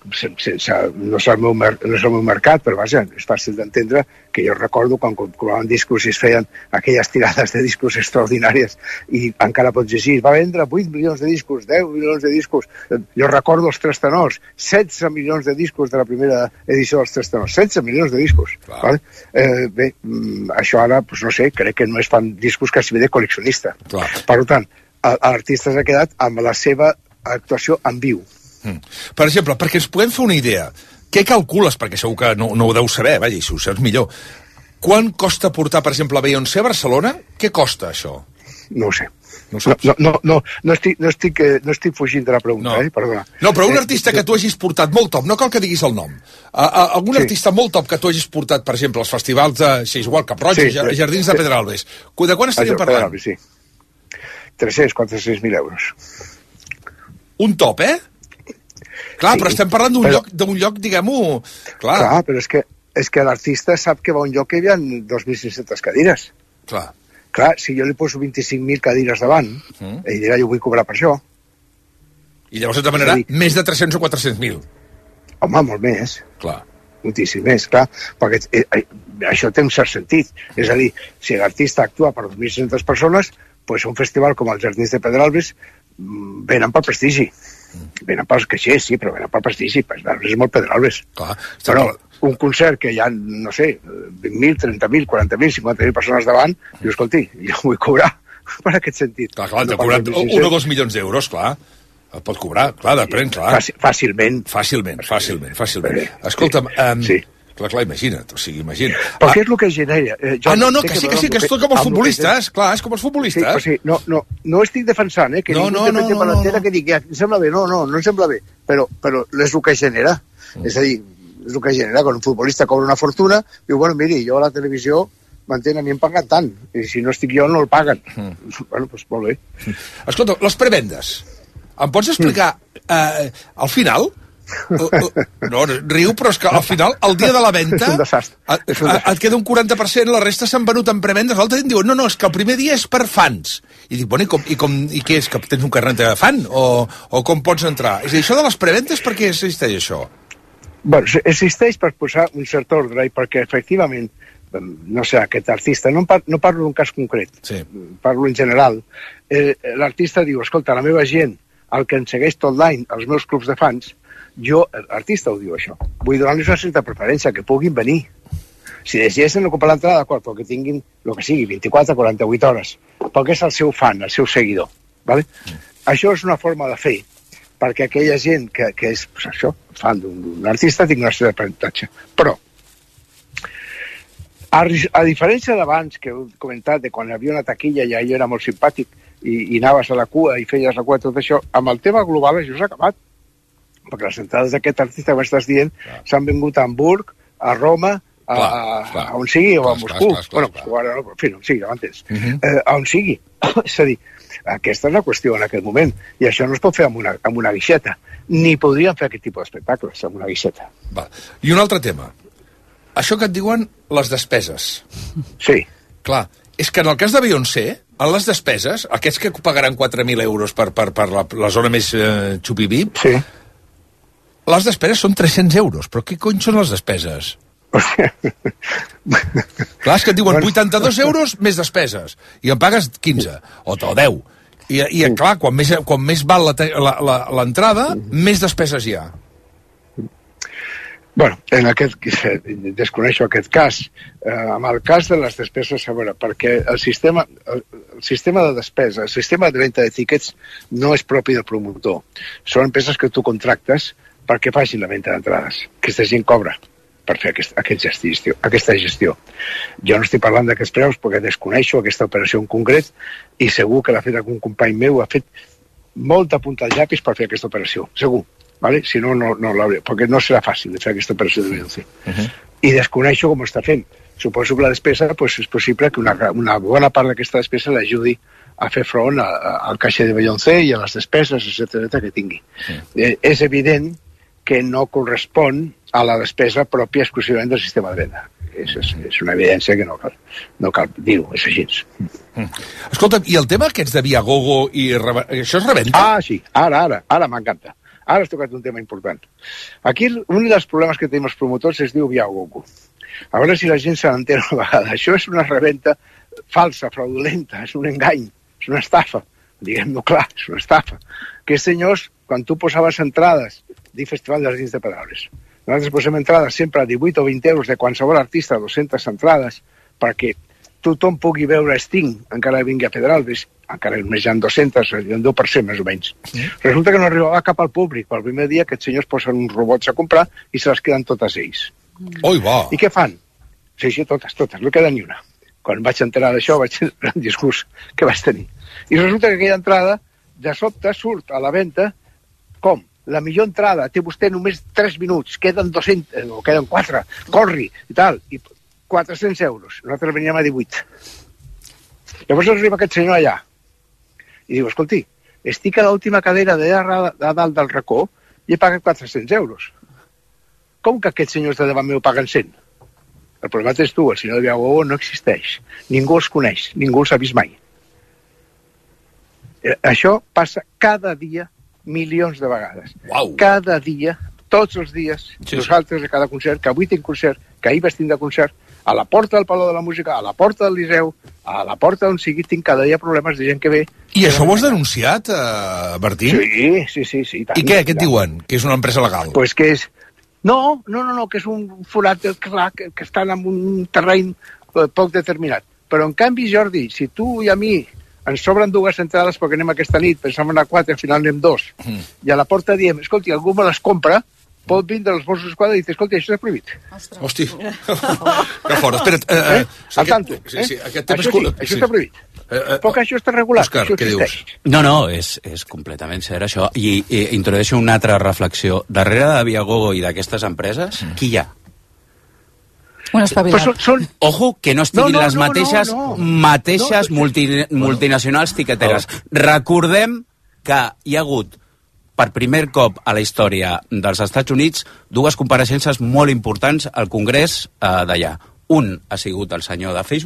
no és el meu mercat, però vaja, és fàcil d'entendre que jo recordo quan compraven discos i es feien aquelles tirades de discos extraordinàries i encara pots llegir, va vendre 8 milions de discos, 10 milions de discos. Jo recordo els Tres Tenors, 16 milions de discos de la primera edició dels Tres Tenors, 16 milions de discos. Vale? Bé, això ara, doncs no sé, crec que no es fan discos quasi de col·leccionista. Clar. Per tant, l'artista s'ha quedat amb la seva actuació en viu. Per exemple, perquè ens podem fer una idea, què calcules, perquè segur que no ho deu saber, vaja, si ho saps millor, quan costa portar, per exemple, Beyoncé a Barcelona? Què costa, això? No ho sé. No ho saps? No estic fugint de la pregunta, perdona. No, però un artista que tu hagis portat molt top, no cal que diguis el nom, algun artista molt top que tu hagis portat, per exemple, als festivals de igual, Cap Roig, Jardins de Pedralbes, de quan estaríem parlant? Sí. 300-400.000 euros. Un top, Clar, però estem parlant d'un lloc, diguem-ho... Clar, però és que l'artista sap que va a un lloc que hi ha 2.600 cadires. Clar, si jo li poso 25.000 cadires davant, ell dirà, jo vull cobrar per això. I llavors et demanarà més de 300 o 400.000. Home, molt més. Clar. Moltíssim més, clar, perquè això té un cert sentit. És a dir, si l'artista actua per 2.600 persones, doncs un festival com els Jardins de Pedralbes venen per prestigi. Venen pels caixers, sí, però venen per prestigi. Pedralbes és molt Pedralbes. Però un concert que hi ha, no sé, 20.000, 30.000, 40.000, 50.000 persones davant, diu, escolti, jo vull cobrar per aquest sentit. Clar, han de cobrar 1 o 2 milions d'euros, clar. El pot cobrar, clar, depèn, clar. Fàcilment. Escolta'm, clar, imagina't, o sigui, imagina't. Però què és el que genera? Que és tot com els futbolistes, clar, és com els futbolistes. Sí, no estic defensant, que ningú te meti per l'antena que digui, em sembla bé, no em sembla bé, però és el que genera. És a dir, és el que genera, quan un futbolista cobra una fortuna, diu, bueno, miri, jo a la televisió m'entén, a mi em paguen tant, i si no estic jo no el paguen. Bueno, doncs molt bé. Escolta, les prevendes, em pots explicar, al final... No, riu, però és que al final, el dia de la venda, és un desastre. Et queda un 40%, la resta s'han venut en prevendes, l'altre dia em diuen, no, és que el primer dia és per fans. I dic, bueno, i què és, que tens un carnet de fan? O com pots entrar? És a dir, això de les prevendes, per què existeix això? Bueno, existeix per posar un cert ordre i perquè, efectivament, no sé, aquest artista, no parlo d'un cas concret, parlo en general, l'artista diu, escolta, la meva gent, el que em segueix tot l'any, els meus clubs de fans, jo, l'artista ho diu això, vull donar-los una certa preferència, que puguin venir. Si decideixen no comprar l'entrada, d'acord, però que tinguin el que sigui, 24 o 48 hores, perquè és el seu fan, el seu seguidor. ¿Vale? Això és una forma de fer, perquè aquella gent que és pues això, fan d'un artista tingui una certa aprenentatge. Però, a diferència d'abans, que heu comentat, de quan hi havia una taquilla i allò era molt simpàtic, i anaves a la cua i feies la cua, tot això, amb el tema global això s'ha acabat. Perquè les entrades d'aquest artista que m'estàs dient s'han vengut a Hamburg, a Roma, a on sigui, o a Moscou. Bueno, ara no, però en fi, on sigui, ja m'entens. A on sigui. És a dir, aquesta és la qüestió en aquest moment. I això no es pot fer amb una guixeta. Ni podríem fer aquest tipus d'espectacles amb una guixeta. I un altre tema. Això que et diuen les despeses. Sí. Clar, és que en el cas de Beyoncé, en les despeses, aquests que pagaran 4.000 euros per la zona més xupivip, les despeses són 300 euros. Però què cony són les despeses? Clar, és que et diuen 82 euros més despeses i em pagues 15 o 10 i clar, quan més val l'entrada, més despeses hi ha. Bueno, en aquest, desconeixo aquest cas. Amb el cas de les despeses, a veure, perquè el sistema de despesa, el sistema de venda de tiquets no és propi del promotor. Són empreses que tu contractes perquè facin la venda d'entrades, que aquesta gent cobra per fer aquesta gestió. Jo no estic parlant d'aquests preus perquè desconeixo aquesta operació en concret i segur que l'ha fet algun company meu, ha fet molta punta de llapis per fer aquesta operació, segur. ¿Vale? Si no, no l'hauria, perquè no serà fàcil de fer aquesta operació de Beyoncé. I desconeixo com està fent. Suposo que la despesa, pues, és possible que una bona part d'aquesta despesa l'ajudi a fer front al caixer de Beyoncé i a les despeses, etc que tingui. És evident que no correspon a la despesa pròpia exclusivament del sistema de venda. És una evidència que no cal dir-ho, és així. Escolta'm, i el tema aquests de Viagogo i això es rebenta? Ah, sí, ara m'encanta. Ara has tocat un tema important. Aquí un dels problemes que tenim els promotors es diu Viagogo. A veure si la gent se n'entén una vegada. Això és una reventa falsa, fraudulenta, és un engany, és una estafa. Diguem-ho clar, és una estafa. Aquests senyors, quan tu posaves entrades del Festival de Jardins de Pedralbes, nosaltres posem entrades sempre a 18 o 20 euros de qualsevol artista, 200 entrades, perquè tothom pugui veure Sting, encara vingui a Pedralbes, encara només hi ha 200, un 10% més o menys. Resulta que no arribava cap al públic. Pel primer dia aquests senyors posen uns robots a comprar i se les queden totes ells. Oi, va! I què fan? Sí, totes, no queda ni una. Quan vaig enterar d'això vaig tenir un discurs que vaig tenir. I resulta que aquella entrada de sobte surt a la venda com? La millor entrada, té vostè només 3 minuts, queden 200, o queden 4, corri, i tal, i 400 euros. Nosaltres veníem a 18. Llavors arriba aquest senyor allà i diu, escolti, estic a l'última cadira de dalt del racó i he pagat 400 euros. Com que aquests senyors de davant meu paguen 100? El problema és tu, el senyor de Viagogo no existeix. Ningú els coneix, ningú els ha vist mai. Això passa cada dia milions de vegades. Uau. Cada dia, tots els dies, nosaltres a cada concert, que avui tinc concert, que ahir vaig tindre concert, a la porta del Palau de la Música, a la porta del Liceu, a la porta on sigui, tinc cada dia problemes de gent que ve... I això ho has denunciat, Martín? Sí. I què et diuen? Que és una empresa legal? Pues que és... No, que és un forat que estan en un terreny poc determinat. Però en canvi, Jordi, si tu i a mi ens sobren 2 entrades perquè anem aquesta nit, pensàvem anar 4, al final anem 2, i a la porta diem, escolti, algú me les compra, pot vindre els Mossos d'Esquadra i dir, escolta, això està prohibit. Hosti, que fort. Espera't. Al tanto. Aquest tema això està prohibit. Poc això està regulat. Òscar, què dius? No, és completament cert, això. I introdueixo una altra reflexió. Darrere de Viagogo i d'aquestes empreses, qui hi ha? Un espavilat. Ojo, que no estiguin les mateixes multinacionals tiqueteres. Recordem que hi ha hagut per primer cop a la història dels Estats Units 2 compareixences molt importants al Congrés d'allà. Un ha sigut el senyor de Facebook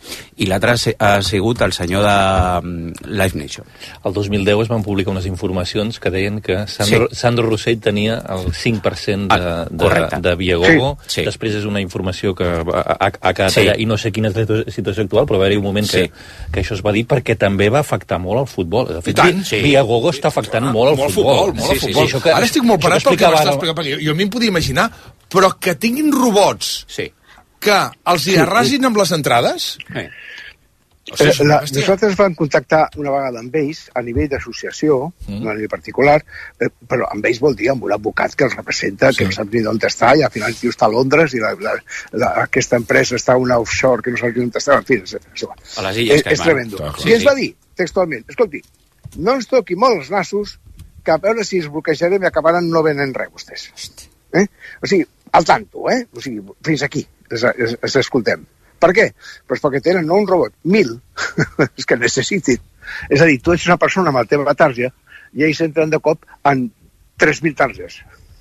i l'altre ha sigut el senyor de Live Nation. El 2010 es van publicar unes informacions que deien que Sandro Rossell tenia el 5% de Viagogo. Sí. Després és una informació que ha quedat allà, i no sé quina és la situació actual, però va haver-hi un moment que això es va dir perquè també va afectar molt al futbol. De fet, Viagogo està afectant molt al futbol. Ara estic molt parat pel que m'estàs explicant, perquè jo a mi em podia imaginar, però que tinguin robots que els hi arrasin amb les entrades... Nosaltres vam contactar una vegada amb ells a nivell d'associació, no a nivell particular, però amb ells vol dir amb un advocat que els representa, que no sap ni d'on està, i al final diu està a Londres i aquesta empresa està a una offshore que no sap ni on està, en fi, a les Illes Caimán. És tremendo. I ens va dir, textualment, escolti, no ens toqui molt els nassos, que a veure si els bloquejarem i acabaran no venent res, vostès. O sigui, al tanto, o sigui, fins aquí els escoltem. Per què? Pues perquè tenen no un robot, 1.000 els que necessitin. És a dir, tu ets una persona amb la teva tarja i ells entren de cop en 3.000 targes.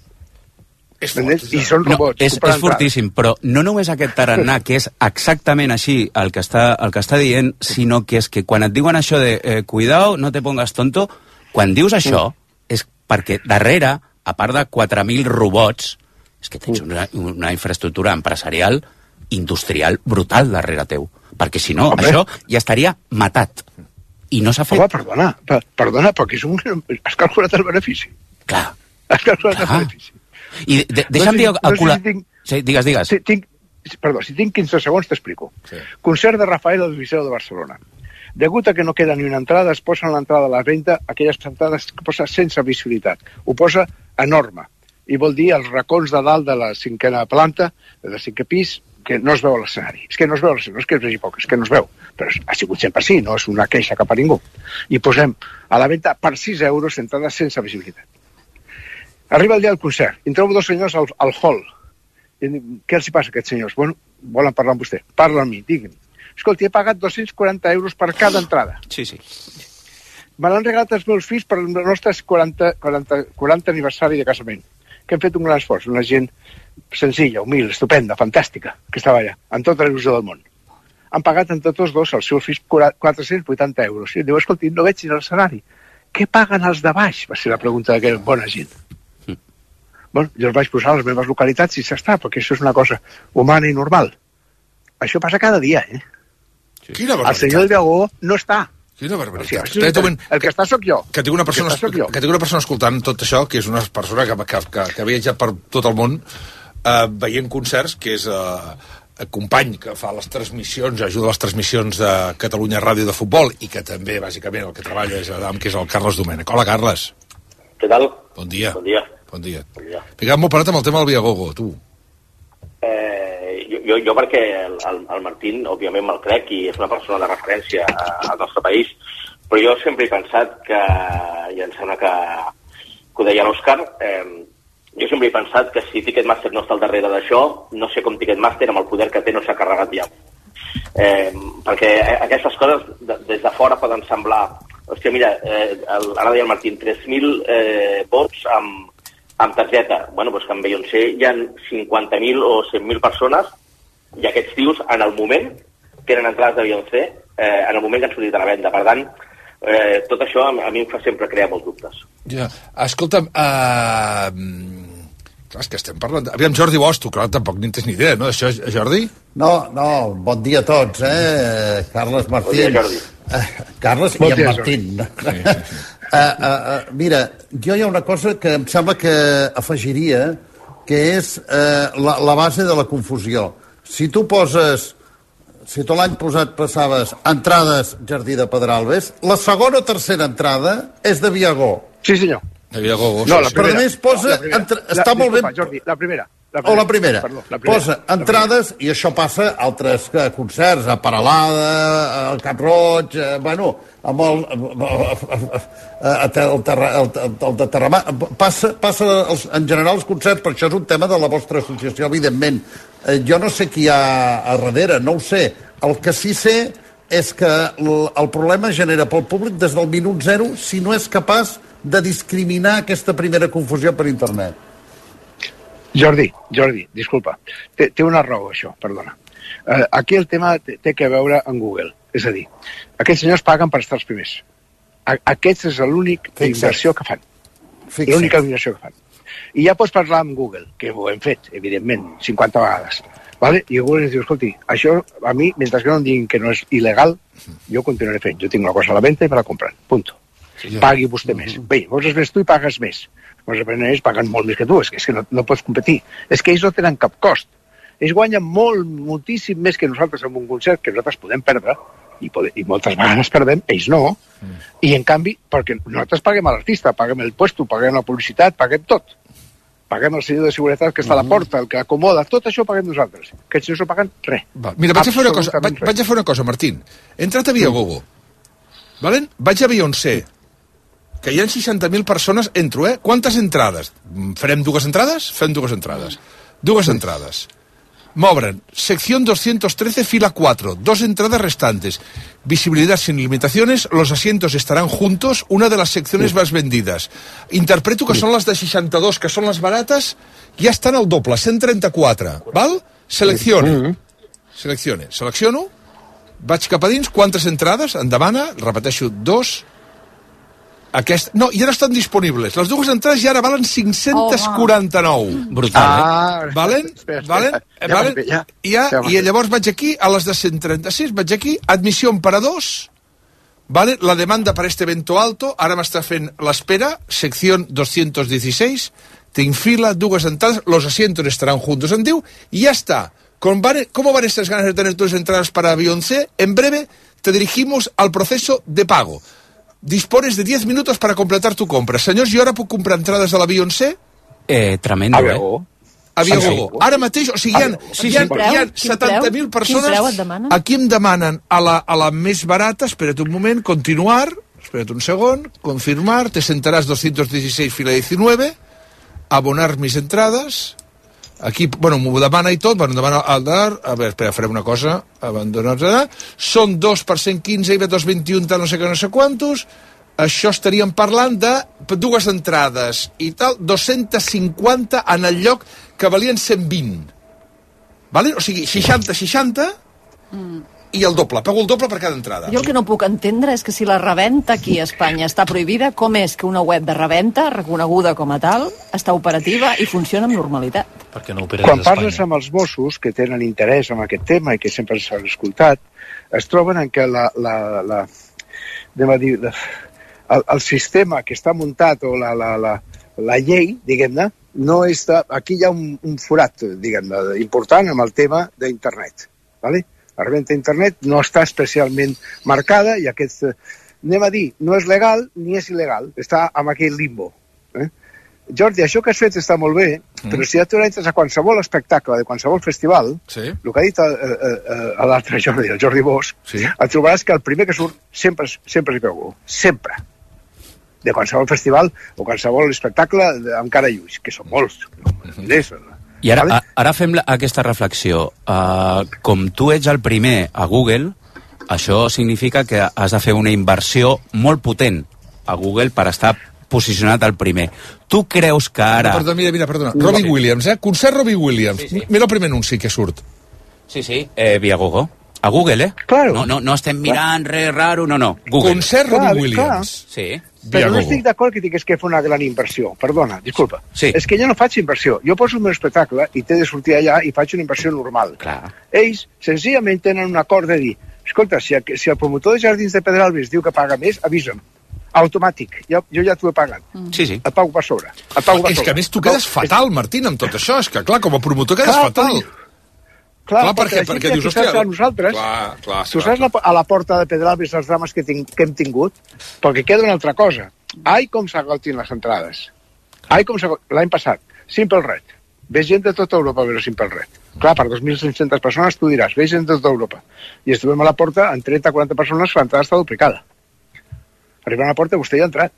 I són robots. És fortíssim, però no només aquest tarannà, que és exactament així el que està dient, sinó que és que quan et diuen això de cuidao, no te pongas tonto, quan dius això és perquè darrere, a part de 4.000 robots, és que tens una infraestructura empresarial industrial brutal darrere teu, perquè si no, això ja estaria matat i no s'ha fet. Home, perdona, perquè has calculat el benefici. Clar. Has calculat el benefici. I deixa'm dir... Sí, digues. Perdó, si tinc 15 segons t'explico. Concert de Rafael al Liceu de Barcelona. Degut a que no queda ni una entrada, es posa l'entrada a la venda, aquelles entrades que posa sense visibilitat. Ho posa enorme. I vol dir els racons de dalt de la 5ª planta, del 5è pis, que no es veu a l'escenari. És que no es veu a l'escenari, no és que es vegi poc, és que no es veu. Però ha sigut sempre així, no és una queixa cap a ningú. I posem a la venda per 6 euros entrades sense visibilitat. Arriba el dia del concert, i trobo 2 senyors al hall. I què els hi passa a aquests senyors? Bueno, volen parlar amb vostè. Parla amb mi, digui'm. Escolti, he pagat 240 euros per cada entrada. Sí. Me l'han regalat els meus fills per el nostre 40 aniversari de casament, que hem fet un gran esforç, una gent senzilla, humil, estupenda, fantàstica, que estava allà, amb tota la il·lusió del món. Han pagat entre tots dos, els seus fills, 480 euros. I diu, escolti, no veig ni l'escenari. Què paguen els de baix? Va ser la pregunta d'aquella bona gent. Bueno, jo els vaig posar a les meves localitats i s'està, perquè això és una cosa humana i normal. Això passa cada dia, Quina barbaritat. El senyor del Viagogo no està. Quina barbaritat. El que està sóc jo. Que tinc una persona escoltant tot això, que és una persona que ha viatjat per tot el món veient concerts, que és company que fa les transmissions, ajuda a les transmissions de Catalunya Ràdio de Futbol, i que també, bàsicament, el que treballa és que és el Carles Domènech. Hola, Carles. Què tal? Bon dia. Bon dia. Ficat molt parat amb el tema del Viagogo, tu. Jo perquè el Martín, òbviament, me'l crec i és una persona de referència al nostre país, però jo sempre he pensat que, i em sembla que ho deia l'Òscar, jo sempre he pensat que si Ticketmaster no està al darrere d'això, no sé com Ticketmaster, amb el poder que té, no s'ha carregat ja. Perquè aquestes coses des de fora poden semblar... Hòstia, mira, ara deia el Martín, 3.000 vots amb targeta. Bueno, doncs que en Beyoncé hi ha 50.000 o 100.000 persones i aquests tios, en el moment que eren entrades de Beyoncé, en el moment que han sortit a la venda. Per tant, tot això a mi em fa sempre crear molts dubtes. Ja, escolta'm, clar, és que estem parlant... Aviam, Jordi Bosch, tu, clar, tampoc ni tens ni idea, no, d'això, Jordi? No, bon dia a tots, Carles, Martín. Bon dia, Jordi. Carles i en Martín. Mira, jo hi ha una cosa que em sembla que afegiria, que és la base de la confusió. Si tu l'any passat passaves entrades Jardí de Pedralbes, la segona o tercera entrada és de Viagó. Sí, senyor. De Viagó. No, la primera. Però a més posa... Està molt bé... Jordi, la primera. O la primera. Posa entrades, i això passa a altres concerts, a Paralada, al Cap Roig, bueno, amb el de Terramà. Passa en general els concerts, però això és un tema de la vostra associació, evidentment. Jo no sé qui hi ha a darrere, no ho sé. El que sí sé és que el problema es genera pel públic des del minut zero si no és capaç de discriminar aquesta primera confusió per internet. Jordi, disculpa, té una raó això, perdona. Aquí el tema té que veure amb Google. És a dir, aquests senyors paguen per estar els primers. Aquest és l'únic inversió que fan. L'única inversió que fan. I ja pots parlar amb Google, que ho hem fet, evidentment, 50 vegades. Vale? I Google ens diu, escolti, això a mi, mentre que no em diguin que no és il·legal, jo continuaré fent. Jo tinc una cosa a la venda i me la compren. Punto. Pagui vostè més. Bé, vos ves tu i pagues més. Els aprenents paguen molt més que tu, és que no pots competir. És que ells no tenen cap cost. Ells guanyen moltíssim més que nosaltres en un concert, que nosaltres podem perdre, i moltes vegades perdem, ells no, i en canvi, perquè nosaltres paguem a l'artista, paguem el puesto, paguem la publicitat, paguem tot. Paguem el senyor de seguretat que està a la porta, el que acomoda, tot això ho paguem nosaltres. Aquests no s'ho paguen res. Mira, vaig a fer una cosa, Martín. He entrat a Viagogo. Vaig a Beyoncé, que hi ha 60.000 persones, entro, Quantes entrades? Farem 2 entrades? Fem 2 entrades. 2 entrades. M'obren, sección 213, fila 4, 2 entradas restantes. Visibilidad sin limitaciones, los asientos estarán juntos, una de las secciones más vendidas. Interpreto que són les de 62, que són les barates, ja estan al doble, 134, val? Selecciono, vaig cap a dins, quantes entrades? Em demana, repeteixo, 2... No, ja no estan disponibles. Les 2 entrades ja ara valen 549. Brutal, Valen? I llavors vaig aquí, a les de 136, vaig aquí, admisión para 2, ¿vale? La demanda para este evento alto, ara m'està fent l'espera, sección 216, tinc fila, 2 entradas, los asientos estarán juntos, em diu, i ja està. ¿Cómo van estas ganas de tener 2 entradas para Beyoncé? En breve te dirigimos al proceso de pago. Dispones de 10 minutos para completar tu compra. Senyors, jo ara puc comprar entrades a la Beyoncé? Tremendo, A Viagogo. Ara mateix, o sigui, hi ha 70.000 persones. Aquí em demanen a la més barata, espera't un moment, continuar, espera't un segon, confirmar, te sentaràs 216 fila 19, abonar mis entrades. Aquí, bueno, m'ho demana i tot, bueno, demana el dar, a veure, espera, farem una cosa, abandonar, són 2 per 115, IVA 221, tal, no sé què, no sé quantos, això estaríem parlant de 2 entrades i tal, 250 en el lloc que valien 120, vale? O sigui, 60, i el doble, pago el doble per cada entrada. Jo el que no puc entendre és que si la reventa aquí a Espanya està prohibida, com és que una web de reventa, reconeguda com a tal, està operativa i funciona amb normalitat? Perquè no operes Quan parles amb els Mossos, que tenen interès en aquest tema i que sempre s'han escoltat, es troben en que el sistema que està muntat o la llei, diguem-ne, no està... Aquí hi ha un forat, diguem-ne, important amb el tema d'internet, ¿vale? La reventa d'internet no està especialment marcada i aquest, anem a dir, no és legal ni és il·legal, està en aquell limbo. Jordi, això que has fet està molt bé, però si ja tu entres a qualsevol espectacle de qualsevol festival, el que ha dit l'altre Jordi, el Jordi Bosch, et trobaràs que el primer que surt sempre hi veu, sempre. De qualsevol festival o qualsevol espectacle amb cara i ulls, que són molts. I ara fem aquesta reflexió. Com tu ets el primer a Google, això significa que has de fer una inversió molt potent a Google per estar posicionat al primer. Tu creus que ara... Perdona. Robbie Williams, concert Robbie Williams. Mira el primer anunci que surt. Sí, Viagogo. A Google, Claro. No estem mirant res raro, no. Google. Concert Robbie Williams. Sí. Però no estic d'acord que digues que fa una gran inversió. Perdona, disculpa. Sí. És que jo no faig inversió. Jo poso el meu espectacle i t'he de sortir allà i faig una inversió normal. Clar. Ells, senzillament, tenen un acord de dir, escolta, si el promotor de Jardins de Pedralbes diu que paga més, avisa'm. Automàtic. Jo ja t'ho he pagat. Sí. Et pago per sobre. És que a més tu quedes fatal, Martín, amb tot això. És que, clar, com a promotor quedes fatal. Clar, perquè dius, hòstia... Nosaltres, tu saps a la porta de Pedralbes els drames que hem tingut? Perquè queda una altra cosa. Ai, com s'agotin les entrades. L'any passat, Simple Red. Ve gent de tota Europa a veure Simple Red. Clar, per 2.500 persones tu diràs, ve gent de tota Europa. I estuvem a la porta amb 30-40 persones, l'entrada està duplicada. Arribant a la porta, vostè ja ha entrat.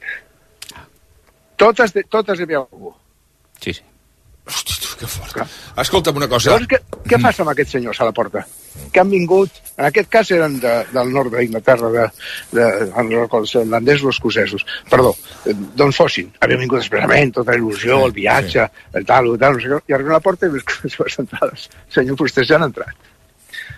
Totes hi havia algú. Sí. Hosti, que fort. Escolta'm una cosa. Llavors, què fas amb aquests senyors a la porta? Que han vingut, en aquest cas eren del nord d'Inglaterra, els holandesos o escocesos, perdó, d'on fossin. Havien vingut expressament, tota la il·lusió, el viatge, el tal, no sé què, i arriben a la porta i veus les seves entrades. Senyor, vostès ja han entrat.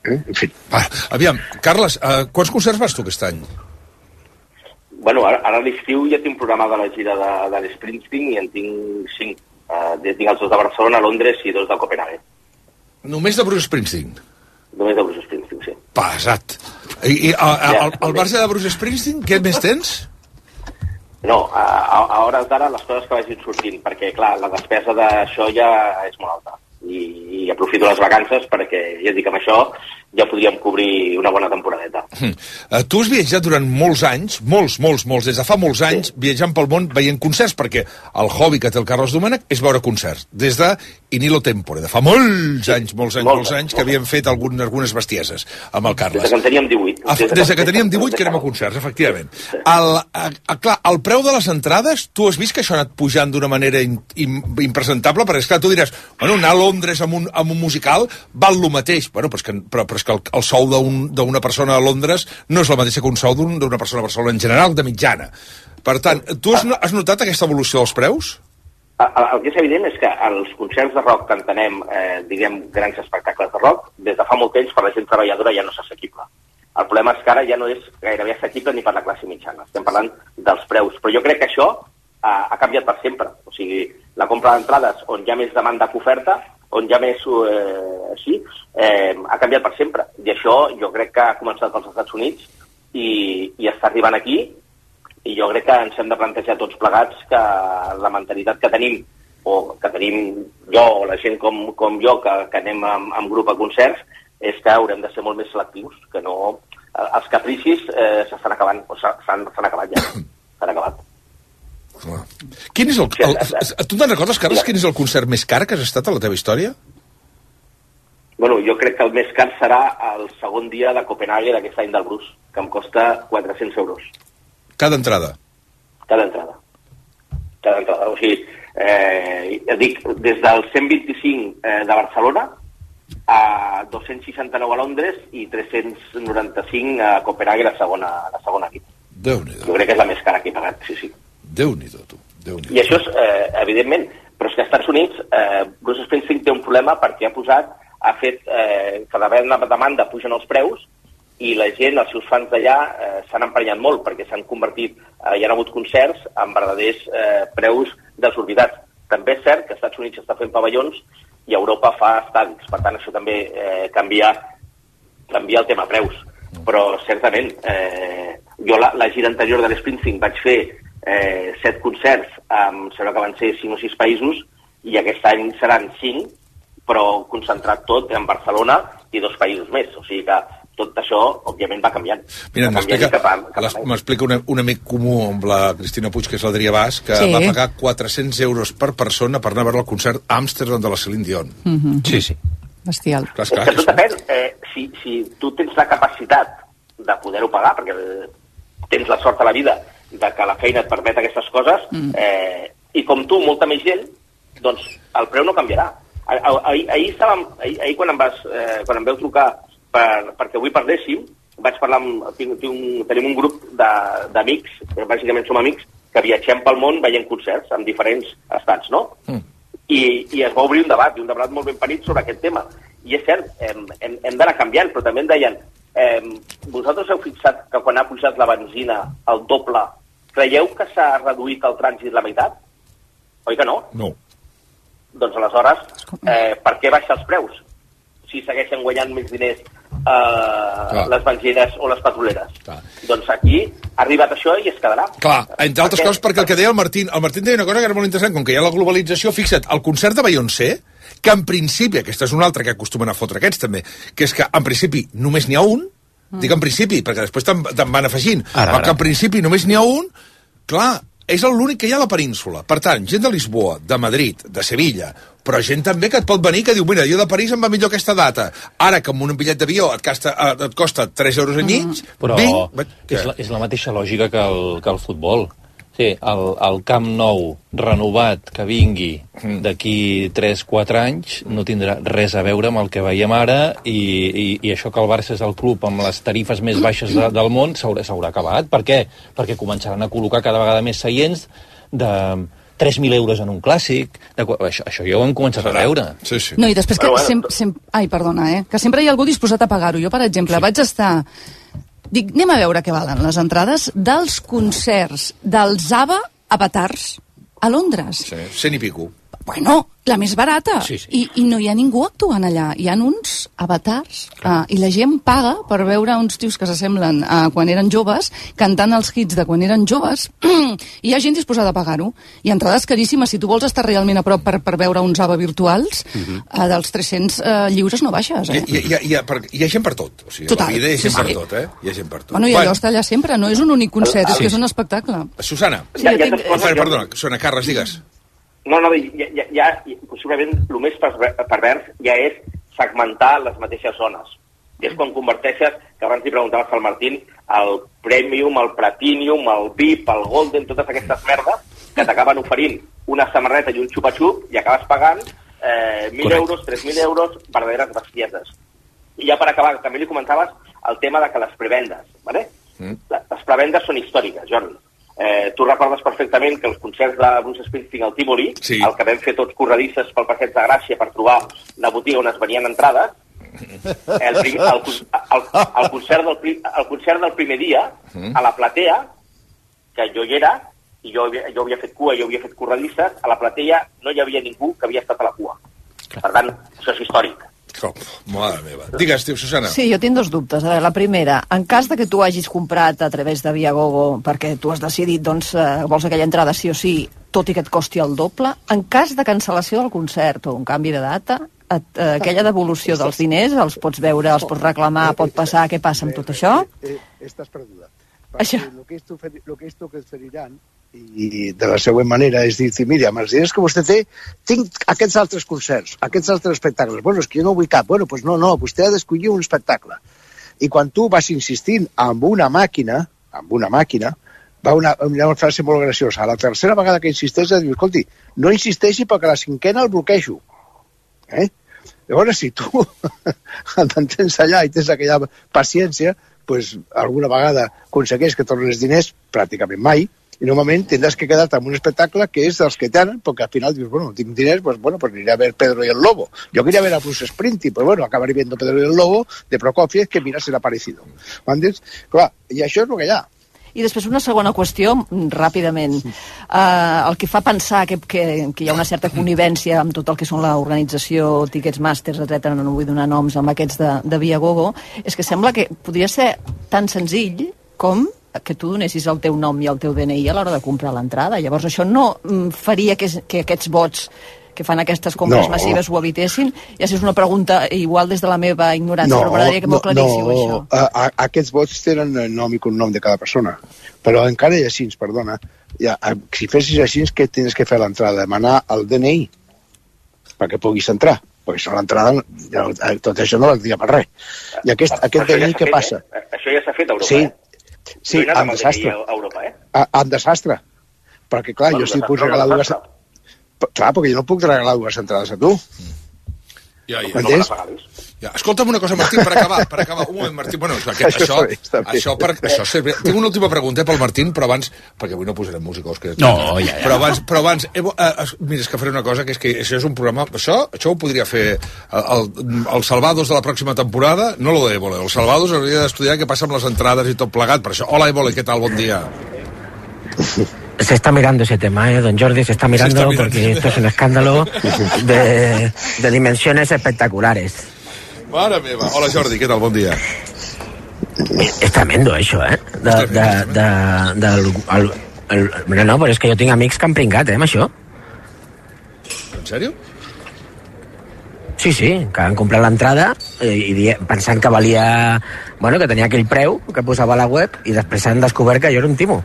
En fi. Aviam, Carles, quants concerts vas tu aquest any? Bueno, ara a l'estiu ja tinc programada la gira de l'Springsteen i en tinc 5. Tinc els 2 de Barcelona, Londres i 2 de Copenhague. Només de Bruce Springsteen? Només de Bruce Springsteen, sí. Pesat. I al marge de Bruce Springsteen, què més tens? No, a hores d'ara les coses que vagin sortint, perquè, clar, la despesa d'això ja és molt alta. I aprofito les vacances perquè, ja dic, amb això ja podríem cobrir una bona temporadeta. Tu has viatjat durant molts anys, molts, des de fa molts anys, viatjant pel món veient concerts, perquè el hobby que té el Carles Domènech és veure concerts, des de In Illo Tempore, de fa molts anys, que havíem fet algunes bestieses amb el Carles. Des que en teníem 18. Des que teníem 18 que anem a concerts, efectivament. Clar, el preu de les entrades, tu has vist que això ha anat pujant d'una manera impresentable, perquè, esclar, tu diràs, bueno, anar a Londres amb un musical val lo mateix, bueno, però és que el sou d'una persona a Londres no és el mateix que un sou d'una persona a Barcelona en general, de mitjana. Per tant, tu has notat aquesta evolució dels preus? El que és evident és que els concerts de rock que entenem, diguem, grans espectacles de rock, des de fa molt temps per la gent treballadora ja no és assequible. El problema és que ara ja no és gairebé assequible ni per la classe mitjana. Estem parlant dels preus. Però jo crec que això ha canviat per sempre. O sigui, la compra d'entrades on hi ha més demanda que oferta, on hi ha més ha canviat per sempre. I això jo crec que ha començat pels Estats Units i està arribant aquí, i jo crec que ens hem de plantejar tots plegats que la mentalitat que tenim, o que tenim jo o la gent com jo, que anem en grup a concerts, és que haurem de ser molt més selectius, que no... Els capricis s'estan acabant, o s'han acabat ja. S'han acabat. Quin és tu te'n recordes, Carles, quin és el concert més car que has estat a la teva història? Bueno, jo crec que el més car serà el segon dia de Copenhague d'aquest any del Bruce, que em costa 400 euros. Cada entrada? Cada entrada. O sigui, dic, des del 125 de Barcelona a 269 a Londres i 395 a Copenhague la segona nit. Déu-n'hi-do. Jo crec que és la més cara que he pagat, sí. Déu-n'hi-do, tu. I això és, evidentment, però és que als Estats Units Bruce Springsteen té un problema perquè ha fet que d'haver una demanda pugen els preus i la gent, els seus fans d'allà, s'han emprenyat molt perquè s'han convertit, hi ha hagut concerts amb verdaders preus desorbitats. També és cert que als Estats Units està fent pavellons i Europa fa estadis, per tant això també canvia el tema preus. Però certament, jo la gira anterior de l'Springsteen vaig fer 7 concerts, sembla que van ser 5 o 6 països, i aquest any seran 5, però concentrat tot en Barcelona i 2 països més. O sigui que tot això, òbviament, va canviant. Mira, m'explica un amic comú amb la Cristina Puig, que és l'Adrià Bas, que va pagar 400 euros per persona per anar a veure el concert a Amsterdam de la Celine Dion. Sí. Bestial. És que tot depèn. Si tu tens la capacitat de poder-ho pagar, perquè tens la sort a la vida de que la feina et permet aquestes coses, i com tu, molta més gent, doncs el preu no canviarà. Ahir quan em veu trucar perquè avui parléssim, vaig parlar tenim un grup d'amics, bàsicament som amics, que viatgem pel món veient concerts en diferents estats, no? I es va obrir un debat molt ben parit sobre aquest tema. I és cert, hem d'anar canviant, però també em deien, vosaltres heu fixat que quan ha pujat la benzina el doble, creieu que s'ha reduït el trànsit la meitat? Oi que no? No. Doncs aleshores, per què baixar els preus? Si segueixen guanyant més diners les benzines o les petroleres. Doncs aquí ha arribat això i es quedarà. Clar, entre altres coses, perquè el que deia el Martín deia una cosa que era molt interessant, com que hi ha la globalització, fixa't, el concert de Beyoncé, que en principi, aquesta és una altra que acostumen a fotre aquests també, que és que en principi només n'hi ha un, dic en principi, perquè després te'n van afegint, però que en principi només n'hi ha un, clar, és l'únic que hi ha a la península. Per tant, gent de Lisboa, de Madrid, de Sevilla, però gent també que et pot venir que diu, mira, jo de París em va millor aquesta data. Ara que amb un bitllet d'avió et costa 3 euros i mig... Però és la mateixa lògica que el futbol. Sí, el Camp Nou renovat que vingui d'aquí 3-4 anys no tindrà res a veure amb el que veiem ara i això que el Barça és el club amb les tarifes més baixes del món s'haurà acabat. Per què? Perquè començaran a col·locar cada vegada més seients 3.000 euros en un clàssic, això ja ho hem començat a veure. Sí, sí. No, i després que que sempre hi ha algú disposat a pagar-ho. Jo, per exemple, vaig estar... Dic, anem a veure què valen les entrades dels concerts dels ABBA Avatars a Londres. Sí, 100 i pico. Bueno, la més barata. Sí, sí. I no hi ha ningú actuant allà. Hi ha uns avatars i la gent paga per veure uns tios que s'assemblen a quan eren joves, cantant els hits de quan eren joves, i hi ha gent disposada a pagar-ho. I entrades caríssimes. Si tu vols estar realment a prop per veure uns ABBA virtuals, dels 300 lliures no baixes. Hi ha gent per tot. O sigui, total. La vida hi ha gent per tot, Hi ha gent per tot. Bueno, i allò està allà sempre. No és un únic concert, és que és un espectacle. Susana. Perdona, Carles, digues. No, ja possiblement el més pervers ja és segmentar les mateixes zones. I és quan converteixes, que abans li preguntaves al Martín, el Premium, el Platinum, el VIP, el Golden, totes aquestes merdes que t'acaben oferint una samarreta i un xupa-xup i acabes pagant 1.000 euros, 3.000 euros, verdaderes bestieses. I ja per acabar, també li comentaves el tema de que les prevendes, ¿vale? Les prevendes són històriques, Jordi. Tu recordes perfectament que els concerts de Bruce Springsteen al Tivoli, el que vam fer tots corredisses pel Passeig de Gràcia per trobar la botiga on es venien entrades, el concert del primer dia, a la platea, que jo hi era, i jo havia fet cua, jo havia fet corredisses, a la platea no hi havia ningú que havia estat a la cua. Per tant, això és històric. Mare meva. Digues, Susana. Sí, jo tinc dos dubtes. A veure, la primera, en cas de que tu hagis comprat a través de Viagogo perquè tu has decidit, doncs, vols aquella entrada sí o sí, tot i que et costi el doble, en cas de cancel·lació del concert o un canvi de data, aquella devolució dels diners els pots veure, els pots reclamar, pot passar, què passa amb tot això? Estàs perduda. Perquè el que esto que oferiran i de la següent manera és dir, mira, amb els diners que vostè té, tinc aquests altres concerts, aquests altres espectacles. Bueno, és que jo no vull cap. Bueno, doncs no, vostè ha d'escollir un espectacle. I quan tu vas insistint amb una màquina, va una frase molt graciosa. A la tercera vegada que insisteix, diu, escolti, no insisteixi perquè la cinquena el bloquejo. Llavors, si tu t'entens allà i tens aquella paciència, doncs alguna vegada aconsegueix que tornes diners, pràcticament mai, i normalment tindràs que quedar-te amb un espectacle que és dels que tenen, perquè al final dius, bueno, tinc diners, pues aniré a ver Pedro y el Lobo. Yo quería ver a Bruce Springsteen, pues bueno, acabaré viendo Pedro y el Lobo de Prokofiev, que mira, serà parecido. ¿M'entens? Clar, i això és el que hi ha. I després una segona qüestió, ràpidament. El que fa pensar que hi ha una certa connivència amb tot el que són l'organització, Ticketmasters, etc., no vull donar noms amb aquests de Viagogo, és que sembla que podria ser tan senzill com que tu donessis el teu nom i el teu DNI a l'hora de comprar l'entrada. Llavors això no faria que aquests bots que fan aquestes compres massives ho evitessin? Ja si és una pregunta igual des de la meva ignorància, però m'agradaria que m'ho aclaríssiu, això. Aquests bots tenen nom i cognom de cada persona, però encara hi ha així, perdona, si fessis així, què tens que fer a l'entrada? Demanar el DNI perquè puguis entrar, perquè si no l'entrada tot això no valdria per res. I aquest DNI què passa? Això ja s'ha fet a Europa, Sí, amb desastre. Amb desastre. Perquè, clar, jo si puc regalar dues... Clar, perquè jo no puc regalar dues entrades a tu. M'entens? Escolta'm una cosa, Martín, per acabar. Un moment, Martín. Bueno, això serve. Tinc una última pregunta pel Martín, però abans... Perquè avui no posarem música, Òscar. No, ja. Però abans... Mira, és que faré una cosa, que és que això és un programa... Això ho podria fer el Salvados de la pròxima temporada, no lo de Évole. El Salvados hauria d'estudiar què passa amb les entrades i tot plegat. Per això, hola, Évole, què tal? Bon dia. Se está mirando ese tema, don Jordi, se está mirando porque esto es un escándalo de dimensiones espectaculares. Mare meva. Hola, Jordi, què tal? Bon dia. És tremendo, això, no, però és que jo tinc amics que han pringat, amb això. En sèrio? Sí, que han comprat l'entrada pensant que valia... Bueno, que tenia aquell preu que posava a la web i després han descobert que jo era un timo.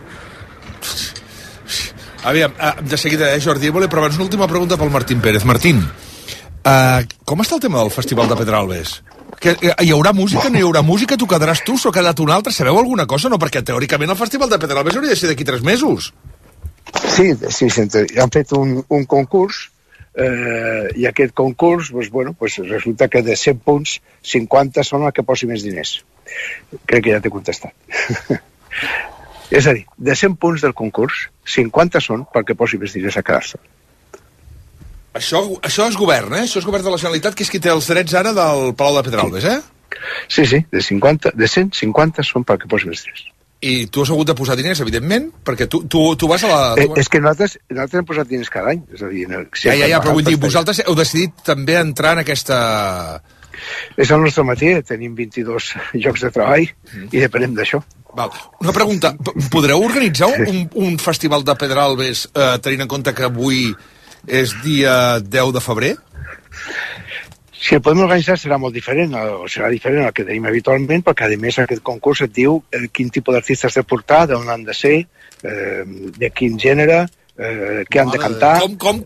Aviam, de seguida, Jordi Évole, però abans una última pregunta pel Martín Pérez. Martín, com està el tema del Festival de Pedralbes? Hi haurà música, no hi haurà música? Tu quedaràs tu, s'ho ha quedat un altre? Sabeu alguna cosa? No, perquè teòricament el Festival de Pedralbes hauria de ser d'aquí 3 mesos. Sí, han fet un concurs i aquest concurs, resulta que de 100 punts, 50 són els que posi més diners. Crec que ja t'he contestat. És a dir, de 100 punts del concurs, 50 són perquè posi més diners a quedar-se. Això és govern, eh? Això és govern de la Generalitat, que és qui té els drets ara del Palau de Pedralbes, eh? Sí, de 150 són perquè posi més diners. I tu has hagut de posar diners, evidentment, perquè tu vas a la... És que nosaltres hem posat diners cada any. És a dir, però vull dir, vosaltres heu decidit també entrar en aquesta... És el nostre matí, tenim 22 llocs de treball i depenem d'això. Una pregunta, podreu organitzar un festival de Pedralbes tenint en compte que avui és dia 10 de febrer? Si el podem organitzar serà molt diferent, o serà diferent al que tenim habitualment, perquè a més aquest concurs et diu quin tipus d'artistes has de portar, d'on han de ser, de quin gènere, què han de cantar...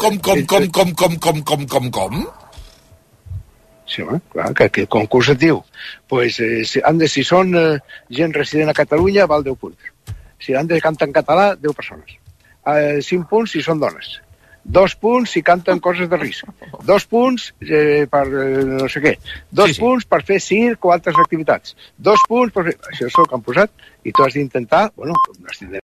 Com? Sí, home, clar, que el concurs et diu si són gent resident a Catalunya val 10 punts, si han de cantar en català 10 persones, 5 punts si són dones, 2 punts si canten coses de risc, 2 punts per no sé què, 2 punts per fer circ o altres activitats, 2 punts per fer... Això és el que han posat i tu has d'intentar,